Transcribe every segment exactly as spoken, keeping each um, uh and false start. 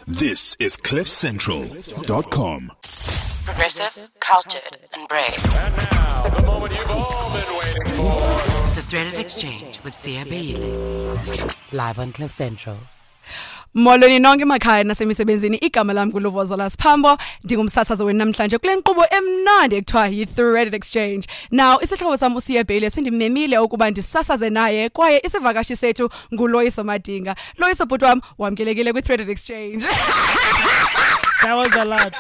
This is cliff central dot com. Progressive, cultured, and brave. And now, the moment you've all been waiting for. The Threaded Exchange with Sia Beile. Live on Cliff Central. Molweni nonke emakhaya nasemisebenzini igama lami kuLuvozola Siphambo ndingumsasazi wenu namhlanje kule nkqubo emnandi ekuthiwa yi-Threaded Exchange. Now isihlobo sami uSiya Beile sendimemile ukuba ndisasaze naye kwaye isivakashi sethu nguLoyiso Madinga. Loyiso bhuti wami wamkelekile kwi-Threaded Exchange. That was a lot.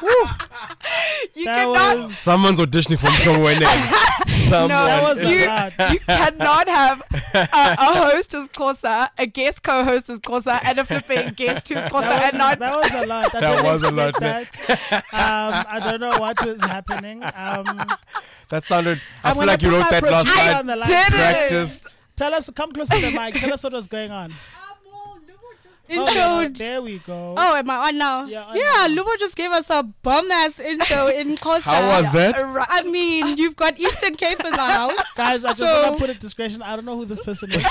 You That cannot was- Someone's auditioning for somewhere next. Someone. No, That was a you, lot. you cannot have a, a host who's Xhosa, a guest co-host who's Xhosa, and a flipping guest who's Xhosa, That and was, not. that was a lot. I That didn't was a lot, expect that. Um, I don't know what was happening. Um, That sounded. I I'm feel gonna like you put wrote my that last producer night. on the line. Did it? Practiced. Tell us, come close to the mic. Tell us what was going on. Oh, Introed. there we go. Oh, am I on now? Yeah, on Yeah, now. Luvo just gave us a bomb ass intro in Xhosa. How was that? Right. I mean, you've got Eastern Cape in the house. Guys, I just So- want to put a discretion. I don't know who this person is. um,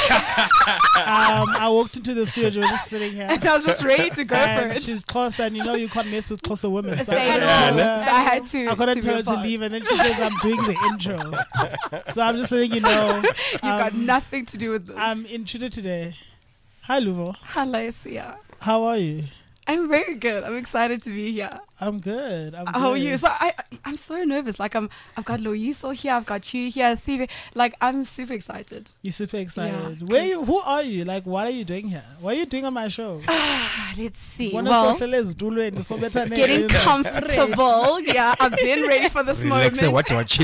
I walked into the studio. She was just sitting here. And I was just ready to go for And it. she's close, and you know you can't mess with closer women. So I Thank couldn't you. tell So her- I had to. I couldn't to tell be her to apart. leave, and then she says, "I'm doing the intro." So I'm just letting you know. You got um, nothing to do with this. I'm intruder today. Hi, Luvo. Hello, Sia. How are you? I'm very good. I'm excited to be here. I'm good. I'm How are good. you? So I, I'm so nervous. Like I'm, I've got Loyiso here. I've got you here. C V. Like I'm super excited. You're super excited. Yeah. Where you? Who are you? Like, what are you doing here? What are you doing on my show? Ah, let's see. Wanna Well, social is doing so better than- getting comfortable. Yeah, I've been ready for this Relax. moment. What you want?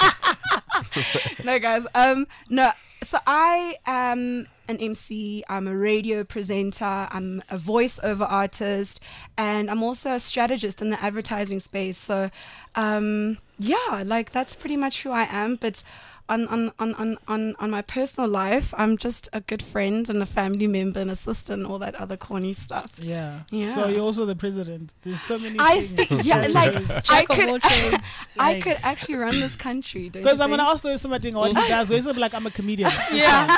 Chillax. No, guys. Um, no. So I am an M C. I'm a radio presenter. I'm a voiceover artist, and I'm also a strategist in the advertising space. So, um, yeah, like that's pretty much who I am. But on on on on on on my personal life, I'm just a good friend and a family member and a sister and all that other corny stuff. Yeah. Yeah. So you're also the president. There's so many I things. think, yeah, like Because I Jack of all could, trades. I Like- could actually run this country. Don't I'm you gonna think? ask you something what he does. So he's like, I'm a comedian. Yeah.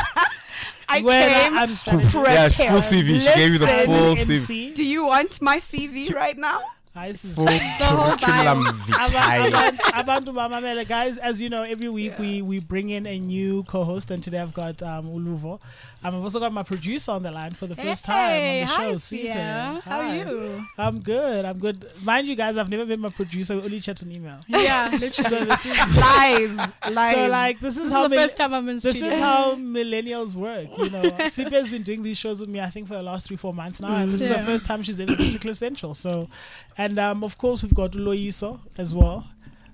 I When came I'm strategist. prepared. Yeah, full C V. She gave you the Listen. full I'm C V. an M C. Do you want my C V right now? Hi, sis. Full whole curriculum bio. vitae. Abantu- abantu bamamele. Guys, as you know, every week we, we bring in a new co-host, and today I've got um, Uluvo. Um, I've also got my producer on the line for the first time Hey, on the hi, show. Sia. Sipe. How are Hi. you? I'm good. I'm good. Mind you, guys, I've never been my producer. We only chat on email. Yeah, So literally. this is, Lies, lies. so like this is This is how the mil- first time I'm in this studio. is how millennials work. You know, Sipe has been doing these shows with me, I think, for the last three, four months now, and this is Yeah. the first time she's ever been to Cliff Central. So, and um, of course, we've got Loyiso as well.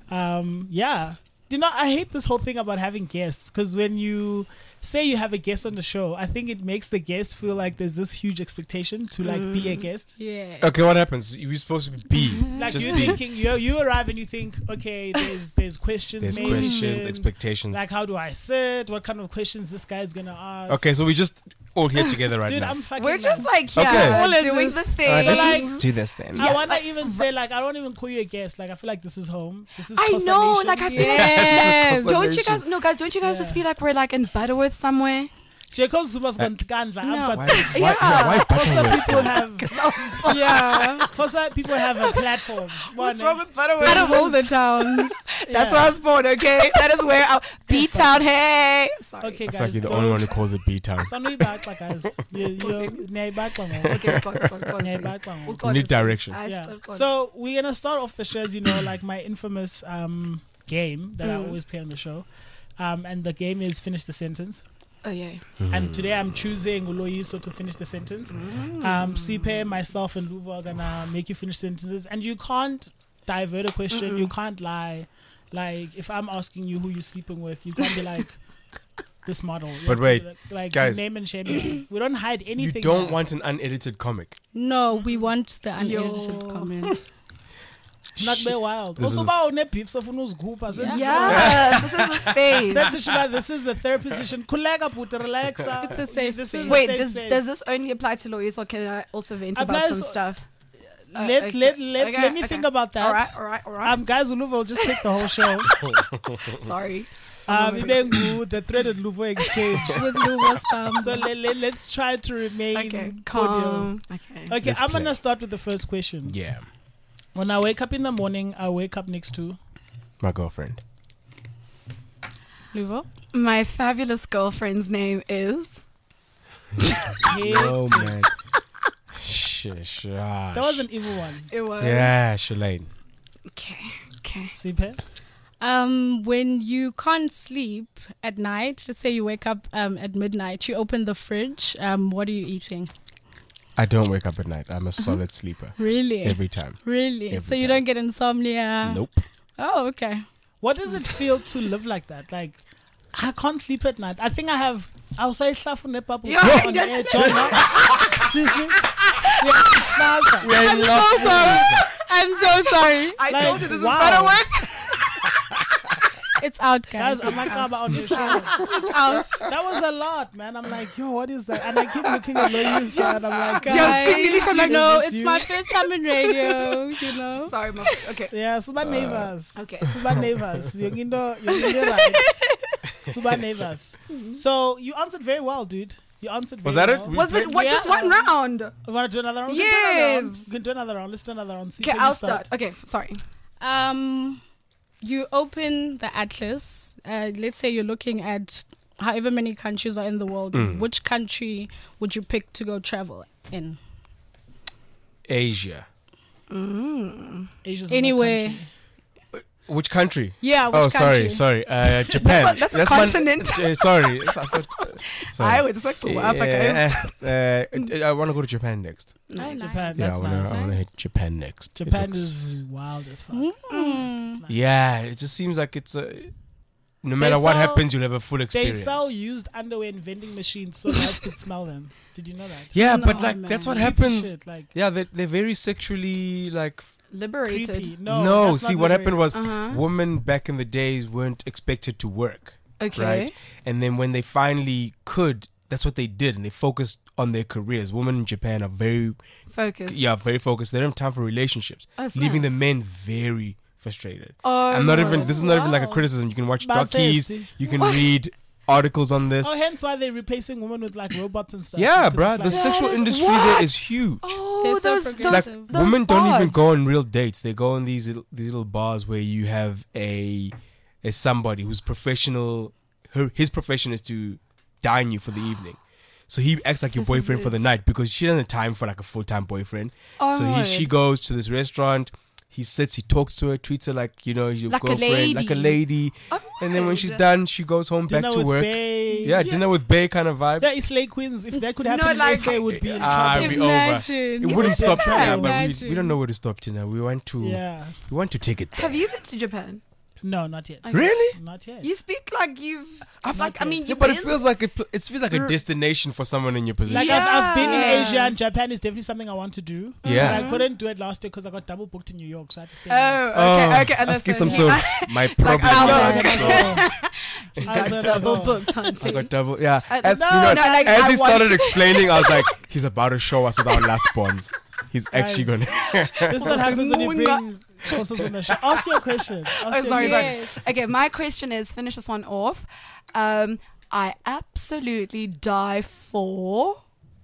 Um, yeah, you know, I hate this whole thing about having guests because when you say you have a guest on the show, I think it makes the guest feel like there's this huge expectation to like be a guest. Yeah. Okay, what happens? You're supposed to be. Like Just you're be. thinking, you you arrive and you think, okay, there's there's questions, There's maybe questions, expectations. like how do I sit? What kind of questions this guy's gonna ask? Okay, so we just all here together right Dude, now. I'm fucking. We're just nuts. like here Okay. All in doing this. the thing. All right, let's like- just do this then. I Yeah, wanna like- even say like I don't even call you a guest. Like I feel like this is home. This is I Xhosa know, Nation. like I feel Yes. like. Don't you guys? No, guys. Don't you guys Yeah. just feel like we're like in Butterworth somewhere? Jacob Zuba's gone to Kandla. No. I've Why, got why, Yeah. yeah, why Xhosa Butterworth? people have Yeah. Xhosa people have a platform. What's One, wrong with Butterworth? Out of all the towns. That's where I was born. Okay, that is where I. B-town. Hey. Sorry. Okay, I guys. feel like you're the don't- only one who calls it B-Town. So no ibaxa, guys. You you neibaxa mo. Okay, go on, go on, go on. Neibaxa mo. We'll go on. Need direction. I Yeah. still go on. So we're gonna start off the show, as you know, like my infamous um game that I Mm. always play on the show. Um, and the game is finish the sentence. Oh yeah. And today I'm choosing Uloyiso to finish the sentence. Um, Sipe, myself, and Luvo are gonna make you finish sentences, and you can't divert a question. You can't lie. Like if I'm asking you who you're sleeping with, you can't be like this model. You But have to wait, be like, like guys. name and shame. me. We don't hide You anything. don't here. want an unedited comic. No, we want the unedited Yo. comment. Not be wild. This Also, is- about ne beef so funu zigupa. Sense Yeah, this is a space. Sense Shiba, this is a therapy session. Kulega put relax. uh, It's a safe this space. is a Wait, safe does, space. does this only apply to lawyers, or can I also vent about Applies some to- stuff? Uh, let okay. let let, Okay, let me okay. think about that. All right, all right, all right. Um, guys, Uluvo will just take the whole show. Sorry. Um, Ibengu, the threaded Luvo exchange. With Luvo spam. So let, let, let's try to remain Okay, cordial. calm. Okay. Okay, Let's I'm play. gonna start with the first question. Yeah. When I wake up in the morning, I wake up next to. My girlfriend. Luvo. My fabulous girlfriend's name is. Oh man. Shush. That was an evil one. It was. Yeah, Shalane. Okay. Okay. Sipe? Um, when you can't sleep at night, let's say you wake up um, at midnight, you open the fridge. Um, what are you eating? I don't wake up at night. I'm a solid sleeper. Really? Every time. Really? Every so you time. don't get insomnia? Nope. Oh, okay. What does it feel to live like that? Like, I can't sleep at night. I think I have. I was say hlafune papu Yeah, on yeah. air, Jonah. Sissy. We have Slaza. I'm so sorry. I'm so sorry. I Like, told you this wow. is better work. It's out, guys. Guys, I'm like about on your show. It's out. That was a lot, man. I'm like, yo, what is that? And I keep looking at Loyus and I'm like, Yo, Guys, English, I'm you like, know, is this it's you? my first time in radio, you know. Sorry, mom. Okay. yeah, Suba neighbors. Okay. Suba neighbors. Yung indo, yung indo right. Suba neighbors. So you answered very well, dude. You answered very Was that it? well. We- Was it what, just Yeah. one round? We want to do another round? Yes. We can do another round. Let's do another round. See, Okay, can you I'll start. Okay, f- sorry. Um, you open the atlas. Uh, let's say you're looking at however many countries are in the world. Mm. Which country would you pick to go travel in? Asia. Asia's not a Anyway. country. Which country? Yeah, which oh, country? sorry, sorry. Uh, Japan. That's a my- continent. J- sorry. I, thought, sorry. I would like to Africa. Yeah, uh, I want to go to Japan next. Nice. Japan. Yeah, I That's want to. nice. I want to hit Japan next. It Japan looks- is wild as fuck. Mm. Yeah, it just seems like it's a. No matter They what sell- happens, you'll have a full They experience. sell used underwear in vending machines so guys could smell them. Did you know that? yeah, No, but like that's what man. happens. Shit, like Yeah, they they're very sexually like. Liberated. creepy. No, No, that's see not what liberated. happened was Uh-huh. women back in the days weren't expected to work. Okay. Right? And then when they finally could, that's what they did, and they focused on their careers. Women in Japan are very, Focus. yeah, very focused. They don't have time for relationships, Oh, it's leaving not. the men very frustrated. Oh, I'm not no. even. This is not even like a Wow. criticism. You can watch But dockies. thirsty. You can read articles on this. Oh, hence why they're replacing women with like robots and stuff. Yeah, because bruh. it's The like- sexual That is- industry what? there is huge. Oh, They're so those, those, progressive. Like those women don't even bars. go on real dates. They go on these little, these little bars where you have a a somebody who's professional. Her his profession is to dine you for the evening. So he acts like your This is boyfriend for the it. night because she doesn't have time for like a full time boyfriend. Oh, so he she word. goes to this restaurant. He sits, he talks to her, treats her like you know your Like a girlfriend, like a lady. Oh, And then when she's word. done, she goes home dinner back to with work. Bae. Yeah, dinner with Bay kind of vibe. Yeah, it's Slay Queens. If that could No, happen, in like- S A would be in Ah, trouble. it'd be over. Imagine. It wouldn't stop Imagine. Tina, but we, Imagine. we don't know where to stop Tina. We want to Yeah. we want to take it there. Have you been to Japan? No, not yet. Okay. Really? Not yet. You speak like you've. I've like, I not mean, yet. Yeah, you've but it been- feels like it, it feels like a R- destination for someone in your position. Like I've, I've been in Yes. Asia and Japan is definitely something I want to do. Yeah. But I couldn't do it last year because I got double booked in New York, so I had to stay. Oh, okay, Oh, okay. ask you some understand. sort of my problem. I I know. was so gonna Got go. double go. booked, I hunting. got double. Yeah. Uh, As, no, you know, no, like, as I he want started to- explaining, I was like, he's about to show us with our last bonds. He's actually Guys. gonna. This is what happens when you Moonga. bring horses on the show. Ask your question. Ask Oh, your sorry, Yes. sorry. Okay, my question is finish this one off. Um, I absolutely die for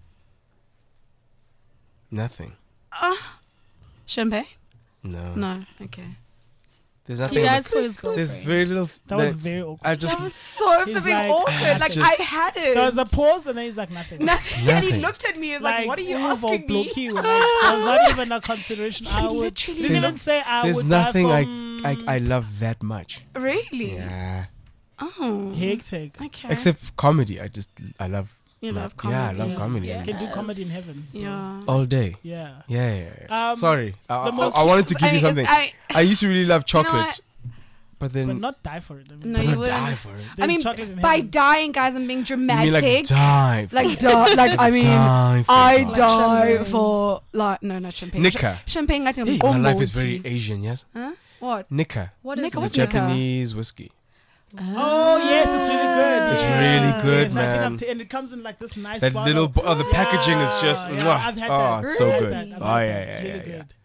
Nothing. champagne. No. No, okay. There's He nothing. dies for his There's girlfriend. very little. That was like, very awkward. I just. That was so He's flipping like, awkward. Like just- I had it. There was a pause and then he's like nothing. Nothing. And he Nothing. looked at me. He was like, "What are you Uvo asking me?" Bloki, like, that was not even a consideration. I He would literally didn't There's- even say I There's would nothing die I, from I I love that much. Really? Yeah. Oh. hectic. Okay. Except comedy. I just I love. You my- love Yeah, I comedy. love Yeah. comedy. Yeah. You can do comedy in Yes. heaven. Yeah. All day. Yeah. Yeah, yeah, yeah. Um, Sorry, I, the I- most- I wanted to give I you mean, something. I, I used to really love know chocolate, what? but then But not die for it. I mean, No, but you not wouldn't. die for it. I there's mean, chocolate in by heaven. dying, guys, I'm being You dramatic. mean like die? For Like, it. die, like I mean, Die for I it. die champagne. for like no, not champagne. Nika. Ch- champagne, I think. Hey, oh, my life is Lordy. very Asian. Yes, Huh? What? Nika. What is Nika, It's a what's it? Nika? Japanese whiskey. Oh yes, it's really good. It's Yeah. really good, Yes, I think man. I've t- and it comes in like this nice That bottle. little, bo- oh, the packaging is just, Yeah, mwah. I've had oh, that. it's so Really? good. I've had Oh that. yeah, It's yeah, really yeah, yeah. good.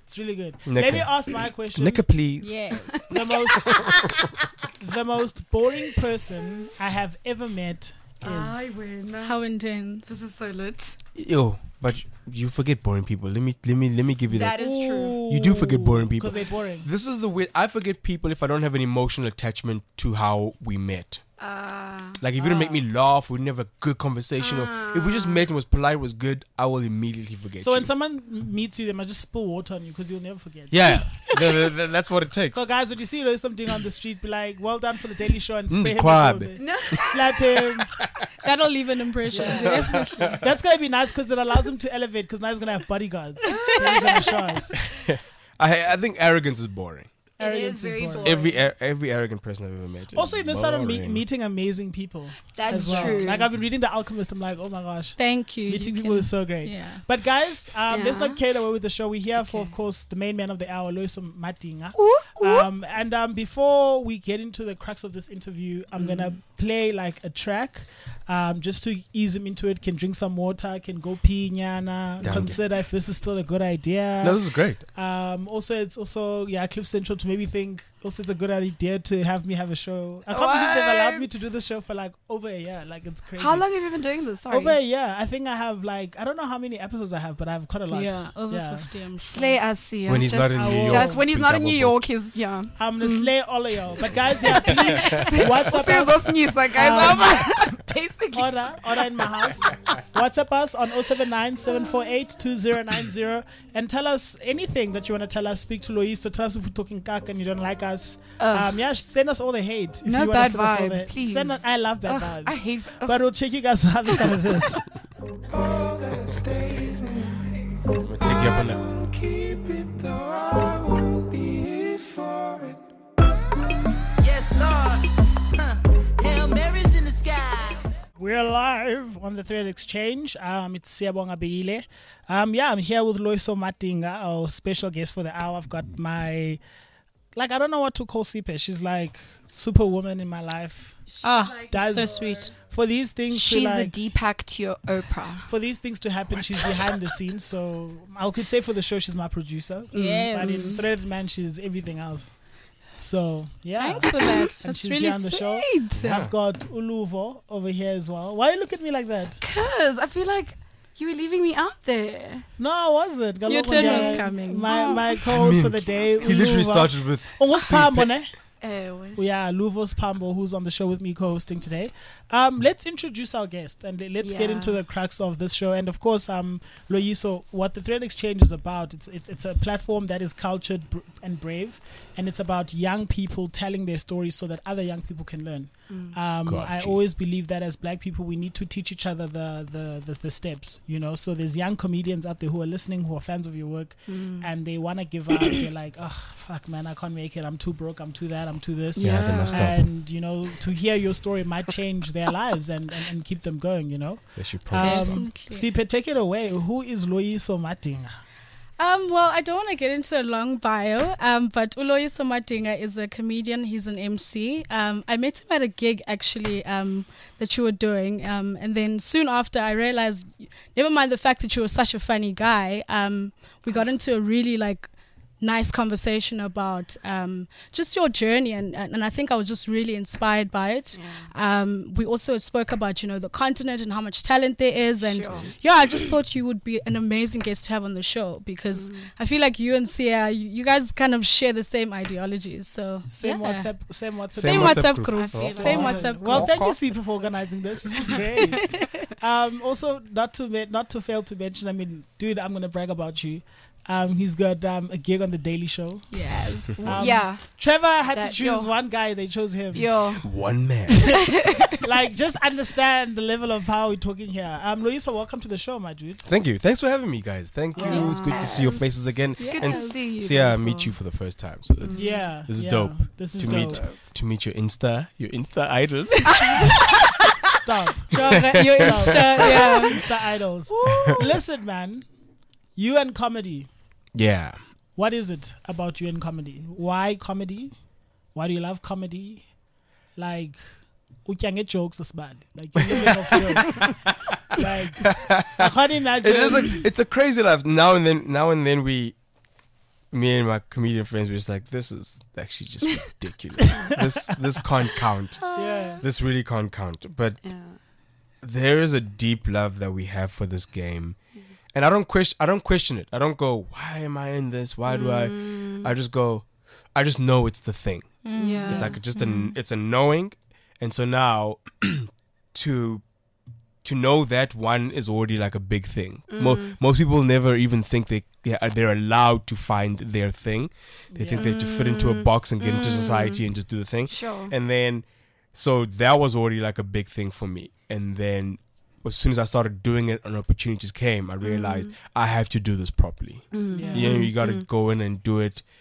It's really good. Nika. Let me ask my question. Nika, please. Yes. The most, the most boring person I have ever met is. win. How intense. This is so lit. Yo, but you forget boring people. Let me let me let me give you that. That is true. You do forget boring people. Because they're boring. This is the way I forget people if I don't have an emotional attachment to how we met. Uh, Like if you didn't make me laugh, we didn't have a good conversation, or if we just met and was polite, was good, I will immediately forget. So you. when someone meets you, they might just spill water on you because you'll never forget. yeah, th- th- th- that's what it takes. So guys, when you see there's something on the street, be like, "Well done for the Daily Show," and spray Mm, him crab. a little bit. no. Slap him. That'll leave an impression. Definitely. That's gonna be nice because it allows him to elevate. Because now he's gonna have bodyguards. He's gonna show us. I I think arrogance is boring. It Arrogance is very boring. boring. Every ar- every arrogant person I've ever met. is Also, you miss out on me- boring. meeting amazing people. That's as well. true. Like I've been reading The Alchemist. I'm like, oh my gosh, Thank you. meeting You people can- is so great. Yeah. But guys, um, let's Yeah. not carry away with the show. We're here for, of course, the main man of the hour, Loyiso Madinga. Ooh, ooh. Um, and um, before we get into the crux of this interview, I'm gonna play like a track, um, just to ease him into it. Can drink some water, can go pee, nyana, Danke. consider if this is still a good idea. No, this is great. Um, also, it's also yeah, Cliff Central to maybe think. Also, it's a good idea to have me have a show. I can't believe they've allowed me to do this show for like over a year. Like it's crazy. How long have you been doing this? Sorry. Over a year. I think I have like I don't know how many episodes I have, but I have quite a lot. Yeah, over Yeah. fifty. I'm sure. Slay us here. When he's just, not in New New York, Just when he's we not in double New book. York, he's yeah. I'm gonna slay all of y'all. But guys, yeah, please WhatsApp Feels us. us news, like guys. Um, I'm basically. Order, order in my house. WhatsApp us on oh seven nine, seven four eight, two zero nine zero and tell us anything that you want to tell us. Speak to Loyiso. Tell us if we're talking cack and you don't like us. Um, yeah, send us all the hate. If No you wanna bad send us all vibes, the- please. Send us, I love bad Ugh, vibes. I hate. ugh. But we'll check you guys on the other side of this. I'm gonna take you up on that. Yes, Lord. Huh. Hail Mary's in the sky. We're live on the Thread Exchange. Um, it's Siyabonga Beile. Um, yeah, I'm here with Loyiso Madinga, our special guest for the hour. I've got my, like, I don't know what to call Sipe. She's like superwoman in my life. Ah, Does- so sweet. For these things, to She's like, the Deepak to your Oprah. for these things to happen, she's behind the scenes. So I could say for the show, she's my producer. But in Yes. Thread Man, she's everything else. So yeah. Thanks for that. That's she's really here on the show. sweet. I've got Uluvo over here as well. Why you look at me like that? Cause I feel like you were leaving me out there. No, I wasn't. Your Galoko turn Nyana, was coming. My my co-host for the day. He literally Uluvo. started with. Oh, what's Pambo, ne? Uh, Yeah, Luvos Pambo, who's on the show with me co-hosting today. Um, let's introduce our guest and let's get Yeah. into the crux of this show. And of course, um, Loyiso, what the Thread Exchange is about, it's it's it's a platform that is cultured br- and brave, and it's about young people telling their stories so that other young people can learn. Um, I Gotcha. always believe that as Black people, we need to teach each other the, the the the steps. You know, so there's young comedians out there who are listening, who are fans of your work, and they want to give up. They're like, oh fuck, man, I can't make it. I'm too broke. I'm too that. I'm too this. Yeah, they must stop. And you know, to hear your story might change their lives and, and, and keep them going. You know, They should probably stop. um, Definitely. Sipe, take it away. Who is Loyiso Madinga? Um, well, I don't want to get into a long bio, um, but Uloyiso Madinga is a comedian. He's an M C. Um, I met him at a gig, actually, um, that you were doing. Um, and then soon after, I realized, never mind the fact that you were such a funny guy, um, we got into a really, like, nice conversation about um, just your journey. And, and, and I think I was just really inspired by it. Um, we also spoke about, you know, the continent and how much talent there is. And Sure. yeah, I just thought you would be an amazing guest to have on the show because I feel like you and Sia, you, you guys kind of share the same ideologies. So Same yeah. WhatsApp. Same WhatsApp. Same, Same WhatsApp, WhatsApp group. group. Same Awesome. WhatsApp group. Well, thank you, Sipe, for organizing this. This is great. um, also, not to me- not to fail to mention, I mean, dude, I'm gonna brag about you. Um, he's got um, a gig on the Daily Show. Yes. Um, yeah. Trevor had That- to choose yo. one guy. They chose him. Yo. One man. Like, just understand the level of how we're talking here. Um, Loyiso, welcome to the show, my dude. Thank you. Thanks for having me, guys. Thank you. It's good to see your faces again. Good and to see you. see, I Loyiso. meet you for the first time. So it's, Yeah, this is yeah, dope. This is to dope. meet to meet your Insta, your Insta idols. Stop. Your Insta, yeah. Insta idols. Listen, man, you and comedy. yeah. What is it about you and comedy? Why comedy? Why do you love comedy? Like, we can get jokes this bad. Like, you're living off jokes. Like, I can't imagine. It is a it's a crazy life. Now and then now and then we me and my comedian friends were just like, this is actually just ridiculous. this this can't count. Yeah. This really can't count. But Yeah. there is a deep love that we have for this game, and I don't question. I don't question it. I don't go, why am I in this? Why do I? I just go, I just know it's the thing. Yeah. It's like just an it's a knowing, and so now to to know that one is already like a big thing. Mo- most people never even think they they are, they're allowed to find their thing. They think they have to fit into a box and get into society and just do the thing. Sure. And then, so that was already like a big thing for me. And then, as soon as I started doing it and opportunities came, I realized I have to do this properly. Yeah. You know, you got to go in and do it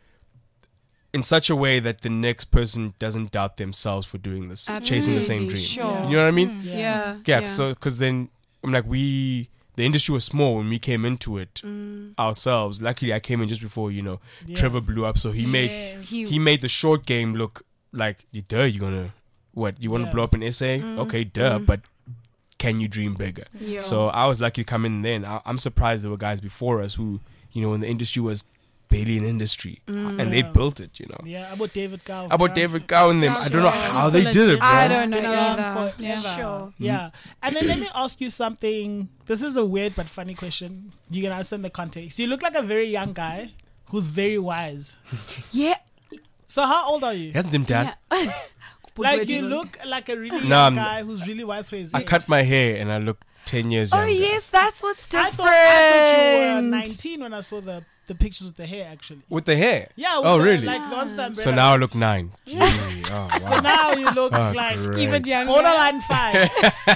in such a way that the next person doesn't doubt themselves for doing this, chasing the same Absolutely, dream. Sure. You know what I mean? Yeah. Yeah. So, because then I'm like, we, the industry was small when we came into it ourselves. Luckily, I came in just before, you know, Yeah. Trevor blew up. So he made He- he made the short game look like, duh, you're gonna what? You want to Yeah. blow up an essay? Okay, duh, but can you dream bigger? Yeah. So I was lucky to come in then. I, I'm surprised there were guys before us who, you know, when the industry was barely an industry, and they Yeah. built it. You know, Yeah, about David Gow. about David Gow and them. I don't know Yeah. how So they did it, bro. I don't know Been around either. forever. Sure. Yeah. And then let me ask you something. This is a weird but funny question. You can answer in the context. You look like a very young guy who's very wise. Yeah. So how old are you? He hasn't dimmed down. Yeah. Like you look like a really No, young I'm- guy who's really wise for his I age. cut my hair and I look ten years Oh younger. yes, that's what's I different. thought, I thought you were nineteen when I saw the, the pictures with the hair actually. With the hair. Yeah. With Oh, the, really? Like the umbrella. So now I look nine. Gee, oh, So wow. now you look Oh, like great. Even younger. borderline five.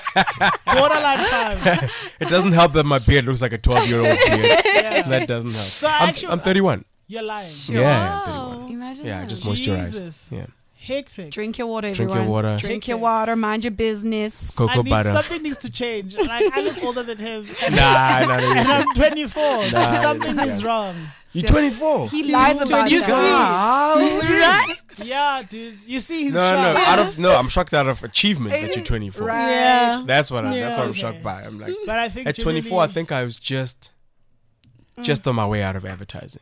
borderline five. It doesn't help that my beard looks like a twelve-year-old's beard. That doesn't help. So I'm, actually, I'm thirty-one. You're lying. Yeah, I'm thirty-one. Imagine Yeah, that. just Jesus. moisturize. Yeah. Hectic. Drink your water, Drink everyone. your water. Drink your Hectic. water. Mind your business. I Cocoa need butter. something needs to change. Like I look older than him. And, Nah, nah, nah. and I'm twenty-four. Nah, something yeah. is wrong. You're twenty-four. He lies about You that. see? Right? Yeah, dude. You see, he's No, strong. no. Out of no, I'm shocked out of achievement that you're twenty-four. Right. Yeah. That's what I, Yeah. that's what I'm Okay. shocked by. I'm like, But I think at twenty-four, I generally- think I was just just on my way out of advertising.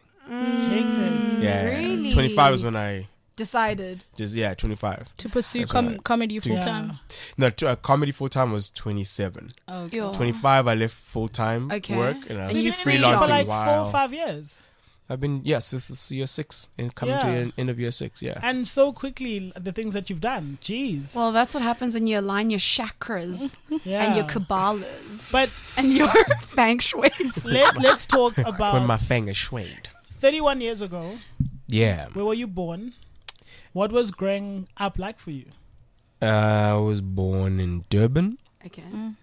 Hectic. Yeah, Really? twenty-five is when I Decided. just yeah, twenty-five. To pursue That's com- right. comedy To- full Yeah. time. No, t- uh, comedy full time was twenty-seven. Okay. Yo. twenty-five, I left full time Okay. work, and I And was you You've been in it freelancing for like freelancing four or while. five years. I've been yes, this is year six and coming Yeah. to the end of year six. Yeah. And so quickly, the things that you've done. Jeez. Well, that's what happens when you align your chakras yeah. and your kabbalas But and your feng shui. let, let's talk When about my finger swayed. thirty-one years ago. Yeah. Where were you born? What was growing up like for you? Uh, I was born in Durban. Okay.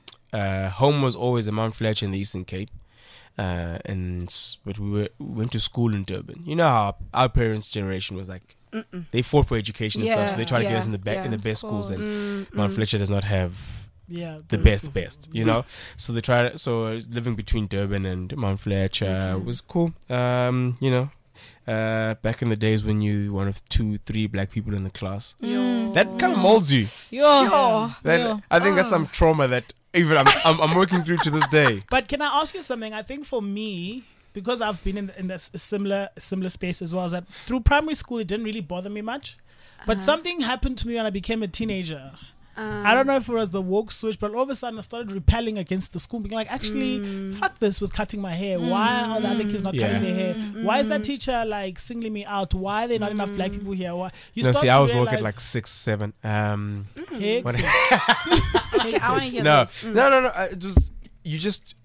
Uh, home was always in Mount Fletcher in the Eastern Cape. Uh, and s- but we were we went to school in Durban. You know how our parents' generation was like, they fought for education and stuff, so they try to get Yeah, us in the be- yeah, in the best of schools, and Mm, Mount mm. Fletcher does not have Yeah. the those best two. best, you know. So they tried. So uh, living between Durban and Mount Fletcher was cool. Um, you know, uh, back in the days when you one of two, three black people in the class, that kind of molds you. Yo. Sure. That, Yeah. I think that's some trauma that even I'm, I'm I'm working through to this day. But can I ask you something? I think for me, because I've been in in that similar similar space as well, is that through primary school it didn't really bother me much, but something happened to me when I became a teenager. I don't know if it was the woke switch, but all of a sudden I started repelling against the school, being like, actually, fuck this with cutting my hair. Why are the other kids not Yeah. cutting their hair? Why is that teacher like singling me out? Why are there not enough black people here? Why? You No, start see, to I was woke realize, at like six, seven. Um, Hectic. what- Okay, I want to hear no, this. Mm. no, no, no. uh, It was you just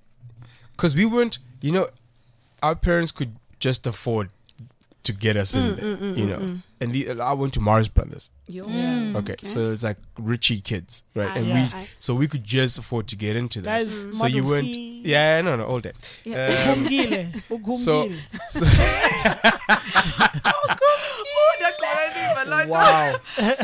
because we weren't. You know, our parents could just afford to get us Mm, in there. you know, and the, I went to Mars Brothers. Yo. Yeah. Okay, so it's like richie kids, right? Ah, and yeah. we so we could just afford to get into that. Guys, So you Model weren't. C. Yeah, no, no, all day. Yeah. Um, Ukungile, so, ukungile. so Oh, wow.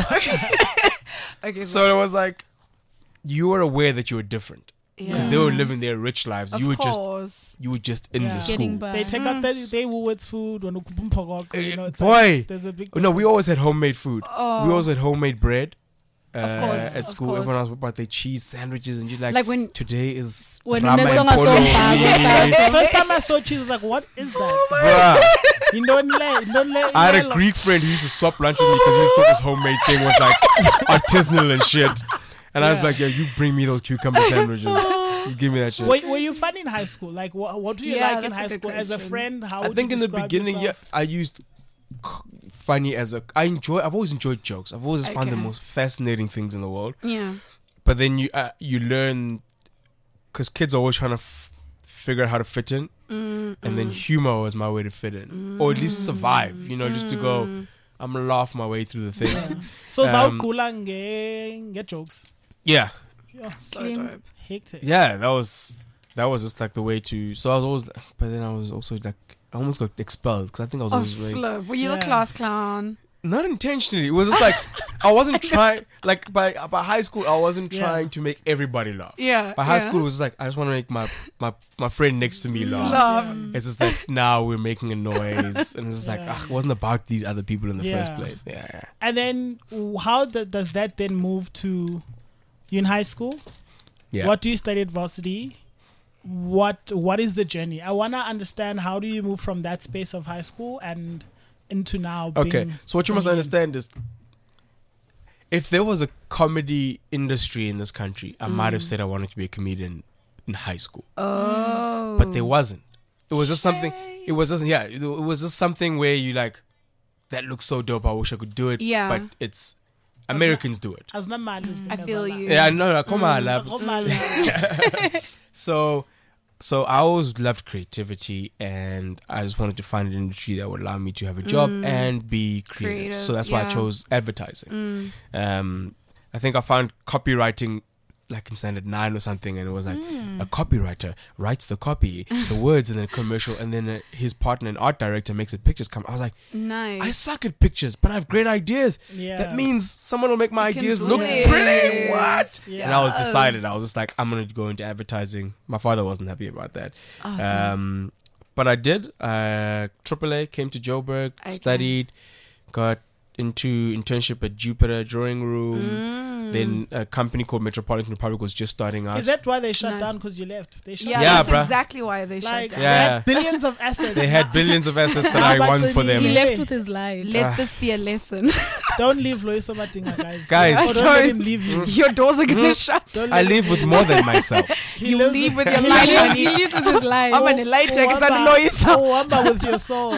Okay, So it was like you were aware that you were different because yeah. they were living their rich lives. Of you were just course. you were just in Yeah. the school. Getting by. They take out thirty day Woolworths food when you know, it's Boy. like, there's a big No, we difference. always had homemade food. Oh. We always had homemade bread. Uh, course, at of school, course. everyone was about their cheese sandwiches, and you're like, Like when- today is When Rama and unesonga Polo. sombago The first time I saw cheese, I was like, what is that? Bruh. You don't let, you don't let. I had a Greek friend who used to swap lunch with me because he thought his homemade thing was like artisanal and shit. And I was Yeah. like, yeah, you bring me those cucumber sandwiches. Just give me that shit. Were, were you fun in high school? Like, what, what do you Yeah, like in that's a high good school? As a question. friend, how I would think you in the describe beginning, yourself? yeah, I used c- funny as a. I enjoy. I've always enjoyed jokes. I've always found the Okay. most fascinating things in the world. Yeah. But then you uh, you learn, because kids are always trying to f- figure out how to fit in, Mm, and then humor was my way to fit in, or at least survive. You know, just to go. Mm. I'm gonna laugh my way through the thing. So, um, zawuqula nge nge jokes. Yeah, Yeah, So Clean. dope. hectic. yeah. That was that was just like the way to. So I was always, but then I was also like, I almost got expelled because I think I was Oh, always like, flip. Were you Yeah. the class clown? not intentionally. It was just like I wasn't trying. Like by by high school, I wasn't Yeah. trying to make everybody laugh. Yeah. By high yeah. school, it was like I just want to make my my my friend next to me laugh. Love. It's just like now we're making a noise, and it's just like Yeah. ugh, it wasn't about these other people in the first Yeah. place. Yeah, yeah. And then, w- how th- does that then move to you in high school? yeah. What do you study at varsity? What What is the journey? I want to understand how do you move from that space of high school and into now being Okay, so what you must comedian? understand is, if there was a comedy industry in this country, I might have said I wanted to be a comedian in high school, Oh. but there wasn't. It was just something. It was just yeah. It, it was just something where you like, that looks so dope. I wish I could do it. Yeah. but it's Americans do it. Azinamali I feel zingazala. you. Yeah, I know. Come on, lab. Azinamali. So, so I always loved creativity, and I just wanted to find an industry that would allow me to have a job and be creative. Creative, so that's why I yeah. chose advertising. Mm. Um, I think I found copywriting like in standard nine or something, and it was like a copywriter writes the copy, the words, and then a commercial, and then uh, his partner, an art director, makes the pictures come. I was like, Nice. I suck at pictures, but I have great ideas. Yeah. That means someone will make my You can ideas do look it. pretty. What? Yeah. And I was decided. I was just like, I'm gonna go into advertising. My father wasn't happy about that. Awesome. Um, but I did. Uh, triple A, came to Joburg, Okay. studied, got into internship at Jupiter Drawing Room. Mm. Then a company called Metropolitan Republic was just starting out. Is that why they shut Nice. down because you left? They shut Yeah, Yeah, that's bruh. exactly why they like shut down. they Yeah. had billions of assets. They had billions of assets that How I about won the- for them. He Yeah. left with his light. Let Ah. this be a lesson. Don't leave Loiso Matinga, guys. Guys. Oh, don't let him Don't. leave you. Your doors are gonna shut. Don't I let live with more than myself. He You lives- leave with your he light lives- money. He leaves with his light. I'm an light check. It's Wamba- not Loisa. Oh, Wamba with your soul.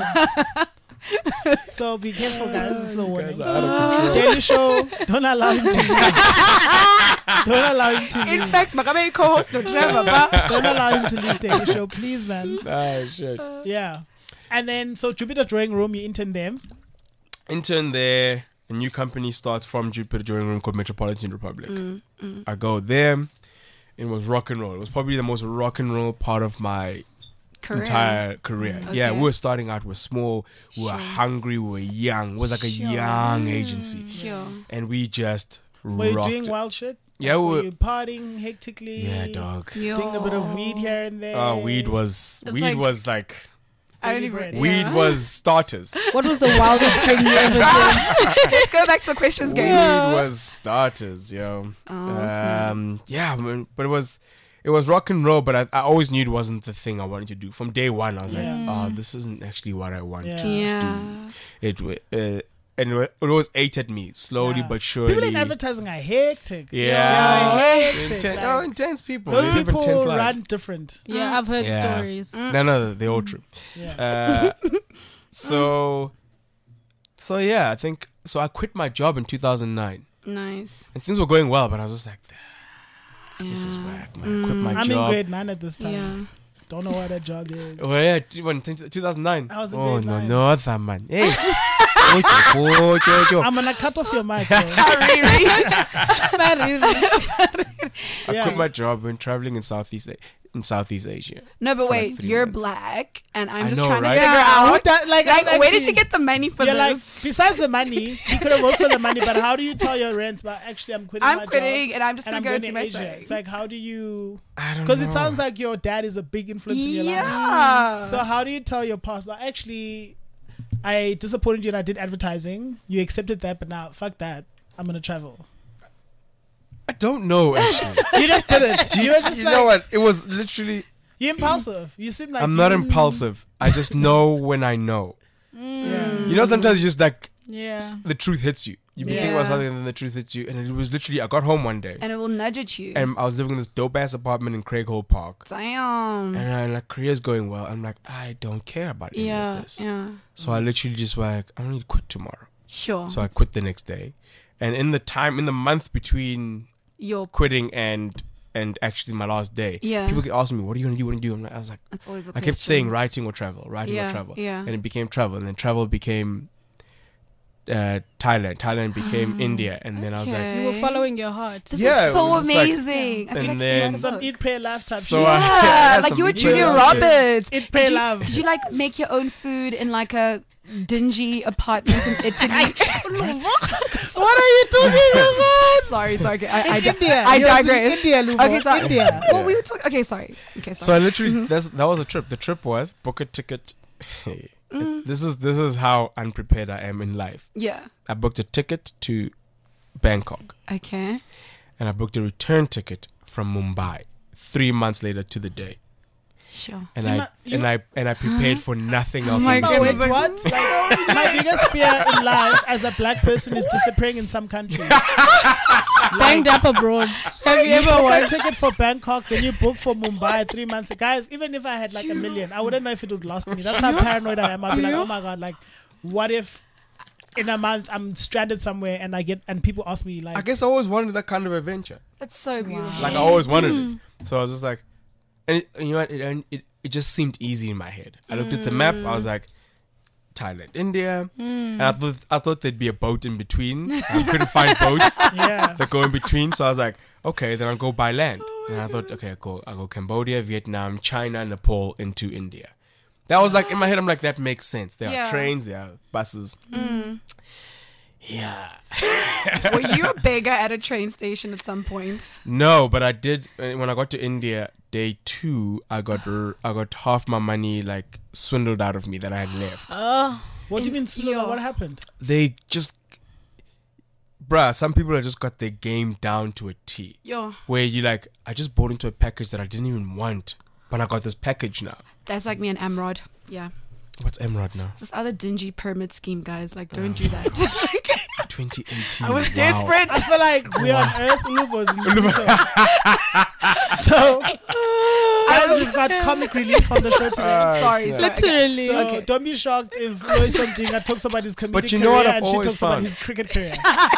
So be careful, guys. This is a warning. Daily Show, don't allow him to leave. Don't allow him to In leave. fact, Makabe co-host no Trevor, but Don't allow him to leave Daily Show, please, man. Ah, shit. Yeah. And then, so Jupiter Drawing Room, you intern there. Intern there. A new company starts from Jupiter Drawing Room called Metropolitan Republic. I go there. It was rock and roll. It was probably the most rock and roll part of my career. entire career. Yeah, Okay. we were starting out. We were small. We were hungry. We were young. It was like a Sure. young agency, Sure. and we just Were you rocked doing it. wild shit? Yeah, we Were were. you partying hectically? Yeah, dog. Doing a bit of weed here and there. Oh, weed was It's weed like- was like I don't Daily even. bread. weed yeah. was starters. What was the wildest thing you ever did? Let's go back to the questions game. Weed was starters, yo. Oh, snap. um, yeah, man, but it was it was rock and roll. But I, I always knew it wasn't the thing I wanted to do. From day one, I was Yeah. like, oh, this isn't actually what I want Yeah. to Yeah. do. It wa- uh, and it always ate at me slowly Yeah. but surely. People in advertising are hectic. Yeah. Yeah, hectic. Inten- like, oh, intense people. those They live people intense lives. run different. Yeah, I've heard Yeah. stories. No, no, they're all true. Yeah. Uh, so, so yeah, I think so. I quit my job in two thousand nine, Nice. and things were going well, but I was just like, "This is whack, man." I quit my I'm in job. grade nine at this time. Yeah. Don't know what that job is. Oh yeah, t- when two thousand nine. I was in Oh grade no, nine. no, other man. Hey, Ocho, ocho, ocho. I'm gonna cut off your mic. Bro. I Yeah. quit my job when traveling in Southeast A- in Southeast Asia. No, but For like wait, three you're months. black, and I'm I just know, trying right? to figure Yeah, who out, da- like, like, I'm where did actually- you get the money for You're like, this? besides the money, you could have worked for the money, but how do you tell your rents? But actually, I'm quitting. I'm my quitting, job and I'm just and gonna I'm go going to to my Asia. thing. It's like, how do you? I don't know. Because it sounds like your dad is a big influence in your life. Yeah. So how do you tell your past? But actually, I disappointed you and I did advertising. You accepted that, but now fuck that. I'm gonna travel. don't know actually. You just did it. You were just You like, know what? It was literally. You're impulsive. You seem like I'm not you- impulsive. I just know when I know. Yeah. You know, sometimes you just like Yeah. the truth hits you. You be Yeah. thinking about something and then the truth hits you. And it was literally, I got home one day And it will nudge at you. and I was living in this dope ass apartment in Craig Hall Park. Damn. And I'm like, career's going well. I'm like, I don't care about any Yeah, of this. yeah. So I literally just like, I need to quit tomorrow. Sure. So I quit the next day. And in the time, in the month between Your quitting and and actually my last day, Yeah. people keep asking me, what are you going to do? What are you going to do? I'm like, I was like, That's always a I kept question. saying writing or travel, writing Yeah, or travel. yeah. And it became travel. And then travel became uh, Thailand. Thailand became India. And then I was like, Okay. You were following your heart. This Yeah, is it so was just like- amazing. I feel And like then- you wrote a Some book. eat, pray, love type So shit. I- Yeah, yeah, like some you were eat, pray, Julia love. Roberts. Eat, pray, Did you- love. Did you like make your own food in like a dingy apartment in Italy? What are you talking about? sorry, sorry. Okay, I, I, In di- India. I He was in digress. India, Lubo. Okay, sorry. India. Well, we were talking. Okay, sorry. Okay, so sorry. I literally, that's, that was a trip. The trip was book a ticket. Mm. This is this is how unprepared I am in life. yeah. I booked a ticket to Bangkok. Okay. And I booked a return ticket from Mumbai three months later to the day. Sure. And You I ma- you- and I and I prepared for nothing else. my in Oh, between. wait, what? Like, my biggest fear in life as a black person is disappearing in some country. Banged up abroad. Have you You ever book a watched? ticket for Bangkok, then you book for Mumbai three months. Guys, even if I had like a million, I wouldn't know if it would last me. That's how paranoid I am. I'd be like, oh my god, like, what if in a month I'm stranded somewhere and I get and people ask me like, I guess I always wanted that kind of adventure. That's so beautiful. Like I always wanted it. So I was just like, and, it, and you know what? It, and it it just seemed easy in my head. I looked at the map. I was like, Thailand, India, and I thought I thought there'd be a boat in between. I couldn't find boats yeah, that go in between. So I was like, okay, then I'll go by land. And I thought, okay, I'll go, I'll go Cambodia, Vietnam, China, Nepal into India. That was like in my head. I'm like, that makes sense. There Yeah. are trains, there are buses. Yeah. Were you a beggar at a train station at some point? No, but I did uh, when I got to India day two. I got r- I got half my money like swindled out of me that I had left. Oh, what do you mean, Sulu? Yeah. What happened? They just, bruh. Some people have just got their game down to a T. Yo, Where you like, I just bought into a package that I didn't even want, but I got this package now. that's like me and Amrod. Yeah. What's Emerald now? It's this other dingy pyramid scheme, guys. Like, don't do that. twenty eighteen. I was wow. desperate. I feel like we on Earth, Luvo's in Pluto. So, guys, we've got comic relief on the show today. Ah, Sorry, snap. sorry. literally. So Okay. don't be shocked if Lois Omdinga talks about his comedic But you know career what I've and she always talks about found? his cricket career.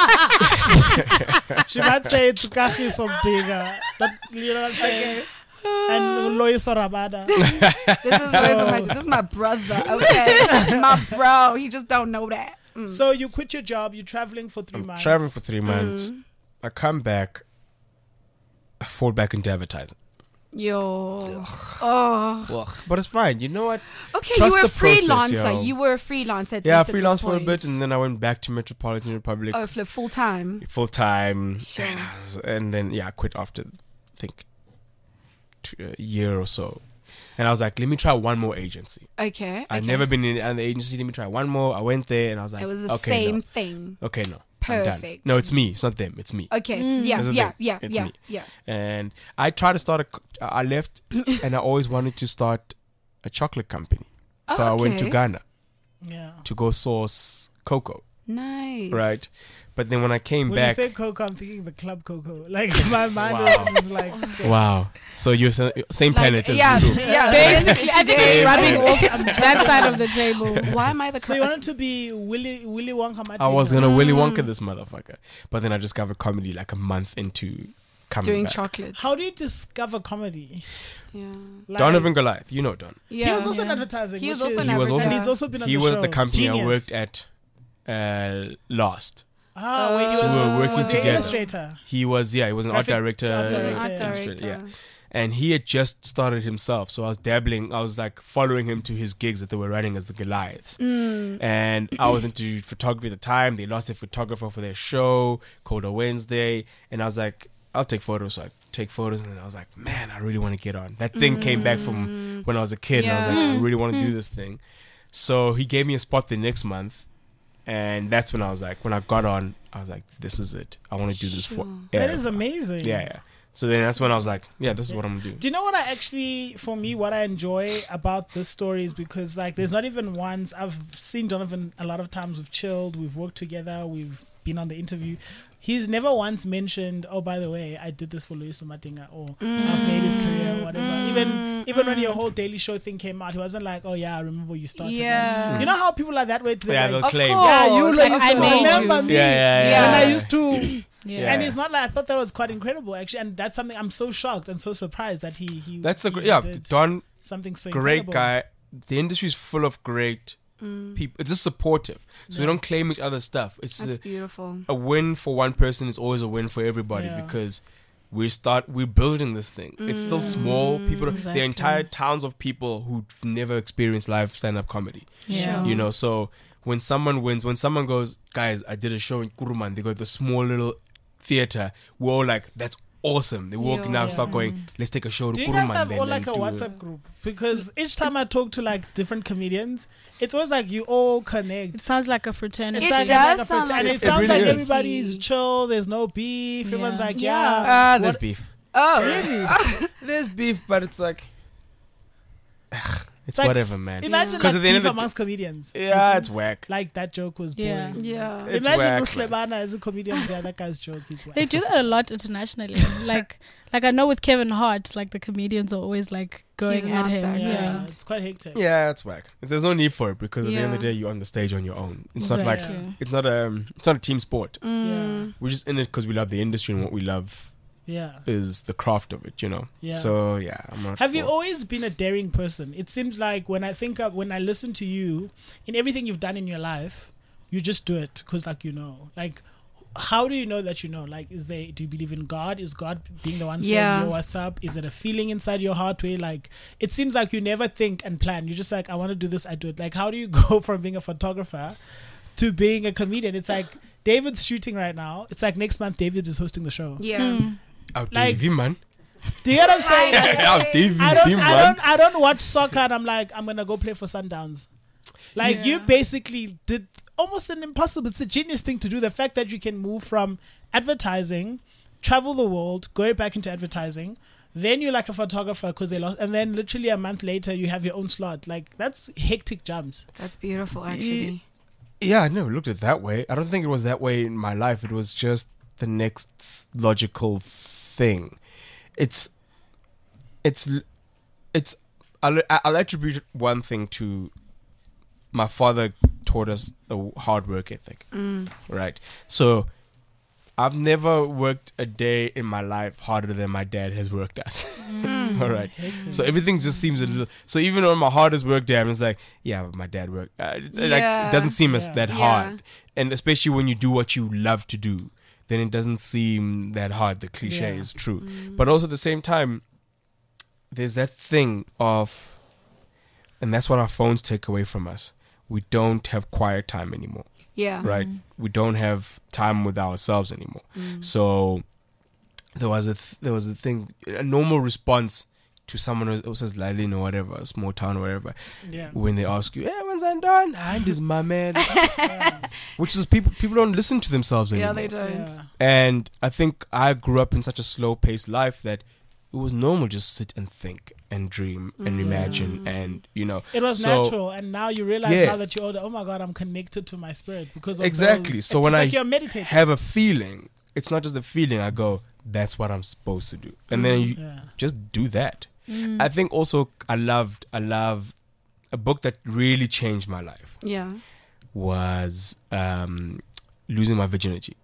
She might say it's Kachi Omdinga. But you know what I'm saying? And Lois Rabada. This is, this is my brother, okay? My bro. He just don't know that. Mm. So you quit your job, you're traveling for 3 I'm months. traveling for three months. Mm. I come back. I fall back into advertising. Yo. Oh. But it's fine. You know what? Okay, Trust you were a the process, freelancer. yo. You were a freelancer at Yeah, I least at this freelanced for a bit, point. and then I went back to Metropolitan Republic Oh, flip full time. full time. Sure. And, I was- and then yeah, I quit after I think two, a year or so. And I was like, let me try one more agency. Okay. I'd okay. never been in an agency. Let me try one more. I went there, and I was like, It was the okay, same no. thing. Okay, no. I'm done. Perfect. No, it's me. It's not them. It's me. Okay. Yeah, That's the yeah, thing. yeah, It's yeah, me. yeah. And I tried to start a. c- I left, and I always wanted to start a chocolate company. So Oh, I went to okay. Ghana Yeah. to go source cocoa. Nice. Right. But then when I came When back, you say Coco, I'm thinking the club Coco. Like my mind Wow. is like, wow. So you're sa- same Like, planet as yeah, Zulu. yeah. Basically, I think it's Today- rubbing off that side of the table. Why am I the? so you wanted to be Willy Willy Wonka. I was gonna Mm. Willy Wonka this motherfucker, but then I discovered comedy like a month into coming doing back. chocolate? How do you discover comedy? Yeah. Like, Donovan Goliath, you know Don. Yeah. He was also in yeah. advertising. He was which also is- in He was also- and he's also been on He the was show. the company Genius. I worked at uh, last. Ah, where he So was, we were working was the together. illustrator. He was yeah, he was an art Graphic- director, art He was an director, art yeah. illustrator, director. yeah. And he had just started himself, so I was dabbling. I was like following him to his gigs that they were running as the Goliaths. Mm. And I was into photography at the time. They lost their photographer for their show, called a Wednesday, and I was like, I'll take photos. So I take photos, and then I was like, man, I really want to get on. That thing came back from when I was a kid, and I was like, Yeah. I really want to do this thing. So he gave me a spot the next month, and that's when I was like, when I got on, I was like, this is it. I want to do this for. That is amazing. Yeah, yeah. So then that's when I was like, yeah, this is what I'm gonna do. Do you know what I actually, for me, what I enjoy about this story is because like there's not even once I've seen Donovan a lot of times. We've chilled, we've worked together, we've been on the interview. He's never once mentioned, oh, by the way, I did this for Loyiso Madinga, or I've made his career, or whatever. Even even when your whole Daily Show thing came out, he wasn't like, oh yeah, I remember you started. Yeah. You know how people are that way? To Yeah, like, they'll Of claim. course. yeah, you Like, Loyiso, I made you. remember me Yeah, yeah, yeah. when I Yeah. used to. Yeah. And it's not like I thought that was quite incredible actually, and that's something I'm so shocked and so surprised that he he. That's a he great, yeah, did Don, something so great incredible. guy. The industry's full of great people. It's just supportive. So we don't claim each other's stuff. It's That's a, beautiful. a win for one person is always a win for everybody Yeah. because we start we're building this thing. It's still small. People, Exactly. there are entire towns of people who've never experienced live stand-up comedy. Yeah. You know, so when someone wins, when someone goes, guys, I did a show in Kuruman. They got the small little theater. We're all like, that's awesome. They walk Yeah. now, start going, let's take a show to Do you Kuruman. guys have then all like let's a do it." WhatsApp group? Because each time I talk to like different comedians, it's always like you all connect. It sounds like a fraternity. It's It like, does like a sound frat- and like it a sounds like fraternity. everybody's chill. There's no beef. Everyone's Yeah. like, Yeah. yeah, Ah, there's What- beef. Oh, There's beef, but it's like, ugh, it's like- whatever, man. Imagine 'Cause like at the end beef of the amongst comedians. Yeah, it's whack. Like that joke was Yeah. boring. yeah. It's Imagine whack, man. Ruhlebana as a comedian. Yeah, that guy's joke is whack. They do that a lot internationally. like, like I know with Kevin Hart, like the comedians are always like going He's at not him. that yeah, Yeah. it's quite hectic. Yeah, it's whack. There's no need for it because at the end of the Yeah. day, you're on the stage on your own. It's not like Exactly. it's not a um, it's not a team sport. Yeah, We're just in it because we love the industry and what we love yeah. is the craft of it. You know. Yeah. So yeah, I'm not. Have you for- always been a daring person? It seems like when I think of when I listen to you, in everything you've done in your life, you just do it because like you know, like. How do you know that you know? Like, is there? Do you believe in God? Is God being the one saying Yeah. yo, what's up? Is it a feeling inside your heart where, like, it seems like you never think and plan. You're just like, I want to do this, I do it. Like, how do you go from being a photographer to being a comedian? It's like David's shooting right now. It's like next month David is hosting the show. Yeah. Out like- Davey, man. Do you get what I'm saying? Out Davey, I don't, team, I man. don't, I don't watch soccer and I'm like, I'm gonna go play for Sundowns. Like you basically did almost an impossible. It's a genius thing to do. The fact that you can move from advertising, travel the world, go back into advertising, then you're like a photographer because they lost, and then literally a month later you have your own slot. Like that's hectic jumps. That's beautiful, actually. Yeah, I never looked at it that way. I don't think it was that way in my life. It was just the next logical thing. It's, it's, it's. I'll, I'll attribute one thing to my father taught us a hard work ethic, right? So I've never worked a day in my life harder than my dad has worked us. All right. So everything just seems a little. So even on my hardest work day, I'm just like, yeah, but my dad worked. Uh, it's, Like Yeah. it doesn't seem as Yeah. that Yeah. hard, and especially when you do what you love to do, then it doesn't seem that hard. The cliche Yeah. is true, but also at the same time, there's that thing of, and that's what our phones take away from us. We don't have quiet time anymore, Yeah. right? We don't have time with ourselves anymore. So there was a th- there was a thing, a normal response to someone who who says Lalin or whatever, a small town or whatever, Yeah. when they ask you, "Hey, when's that done?" I'm just my man, which is people people don't listen to themselves anymore. Yeah, they don't. Yeah. And I think I grew up in such a slow paced life that it was normal just sit and think and dream and imagine and you know It was so- natural, and now you realize Yes. now that you're older. Oh my God, I'm connected to my spirit because of Exactly. those- So it's when like I you're meditating. have a feeling, it's not just a feeling. I go, that's what I'm supposed to do, and then you Yeah. just do that. I think also I loved I love a book that really changed my life Yeah. was um, Losing My Virginity.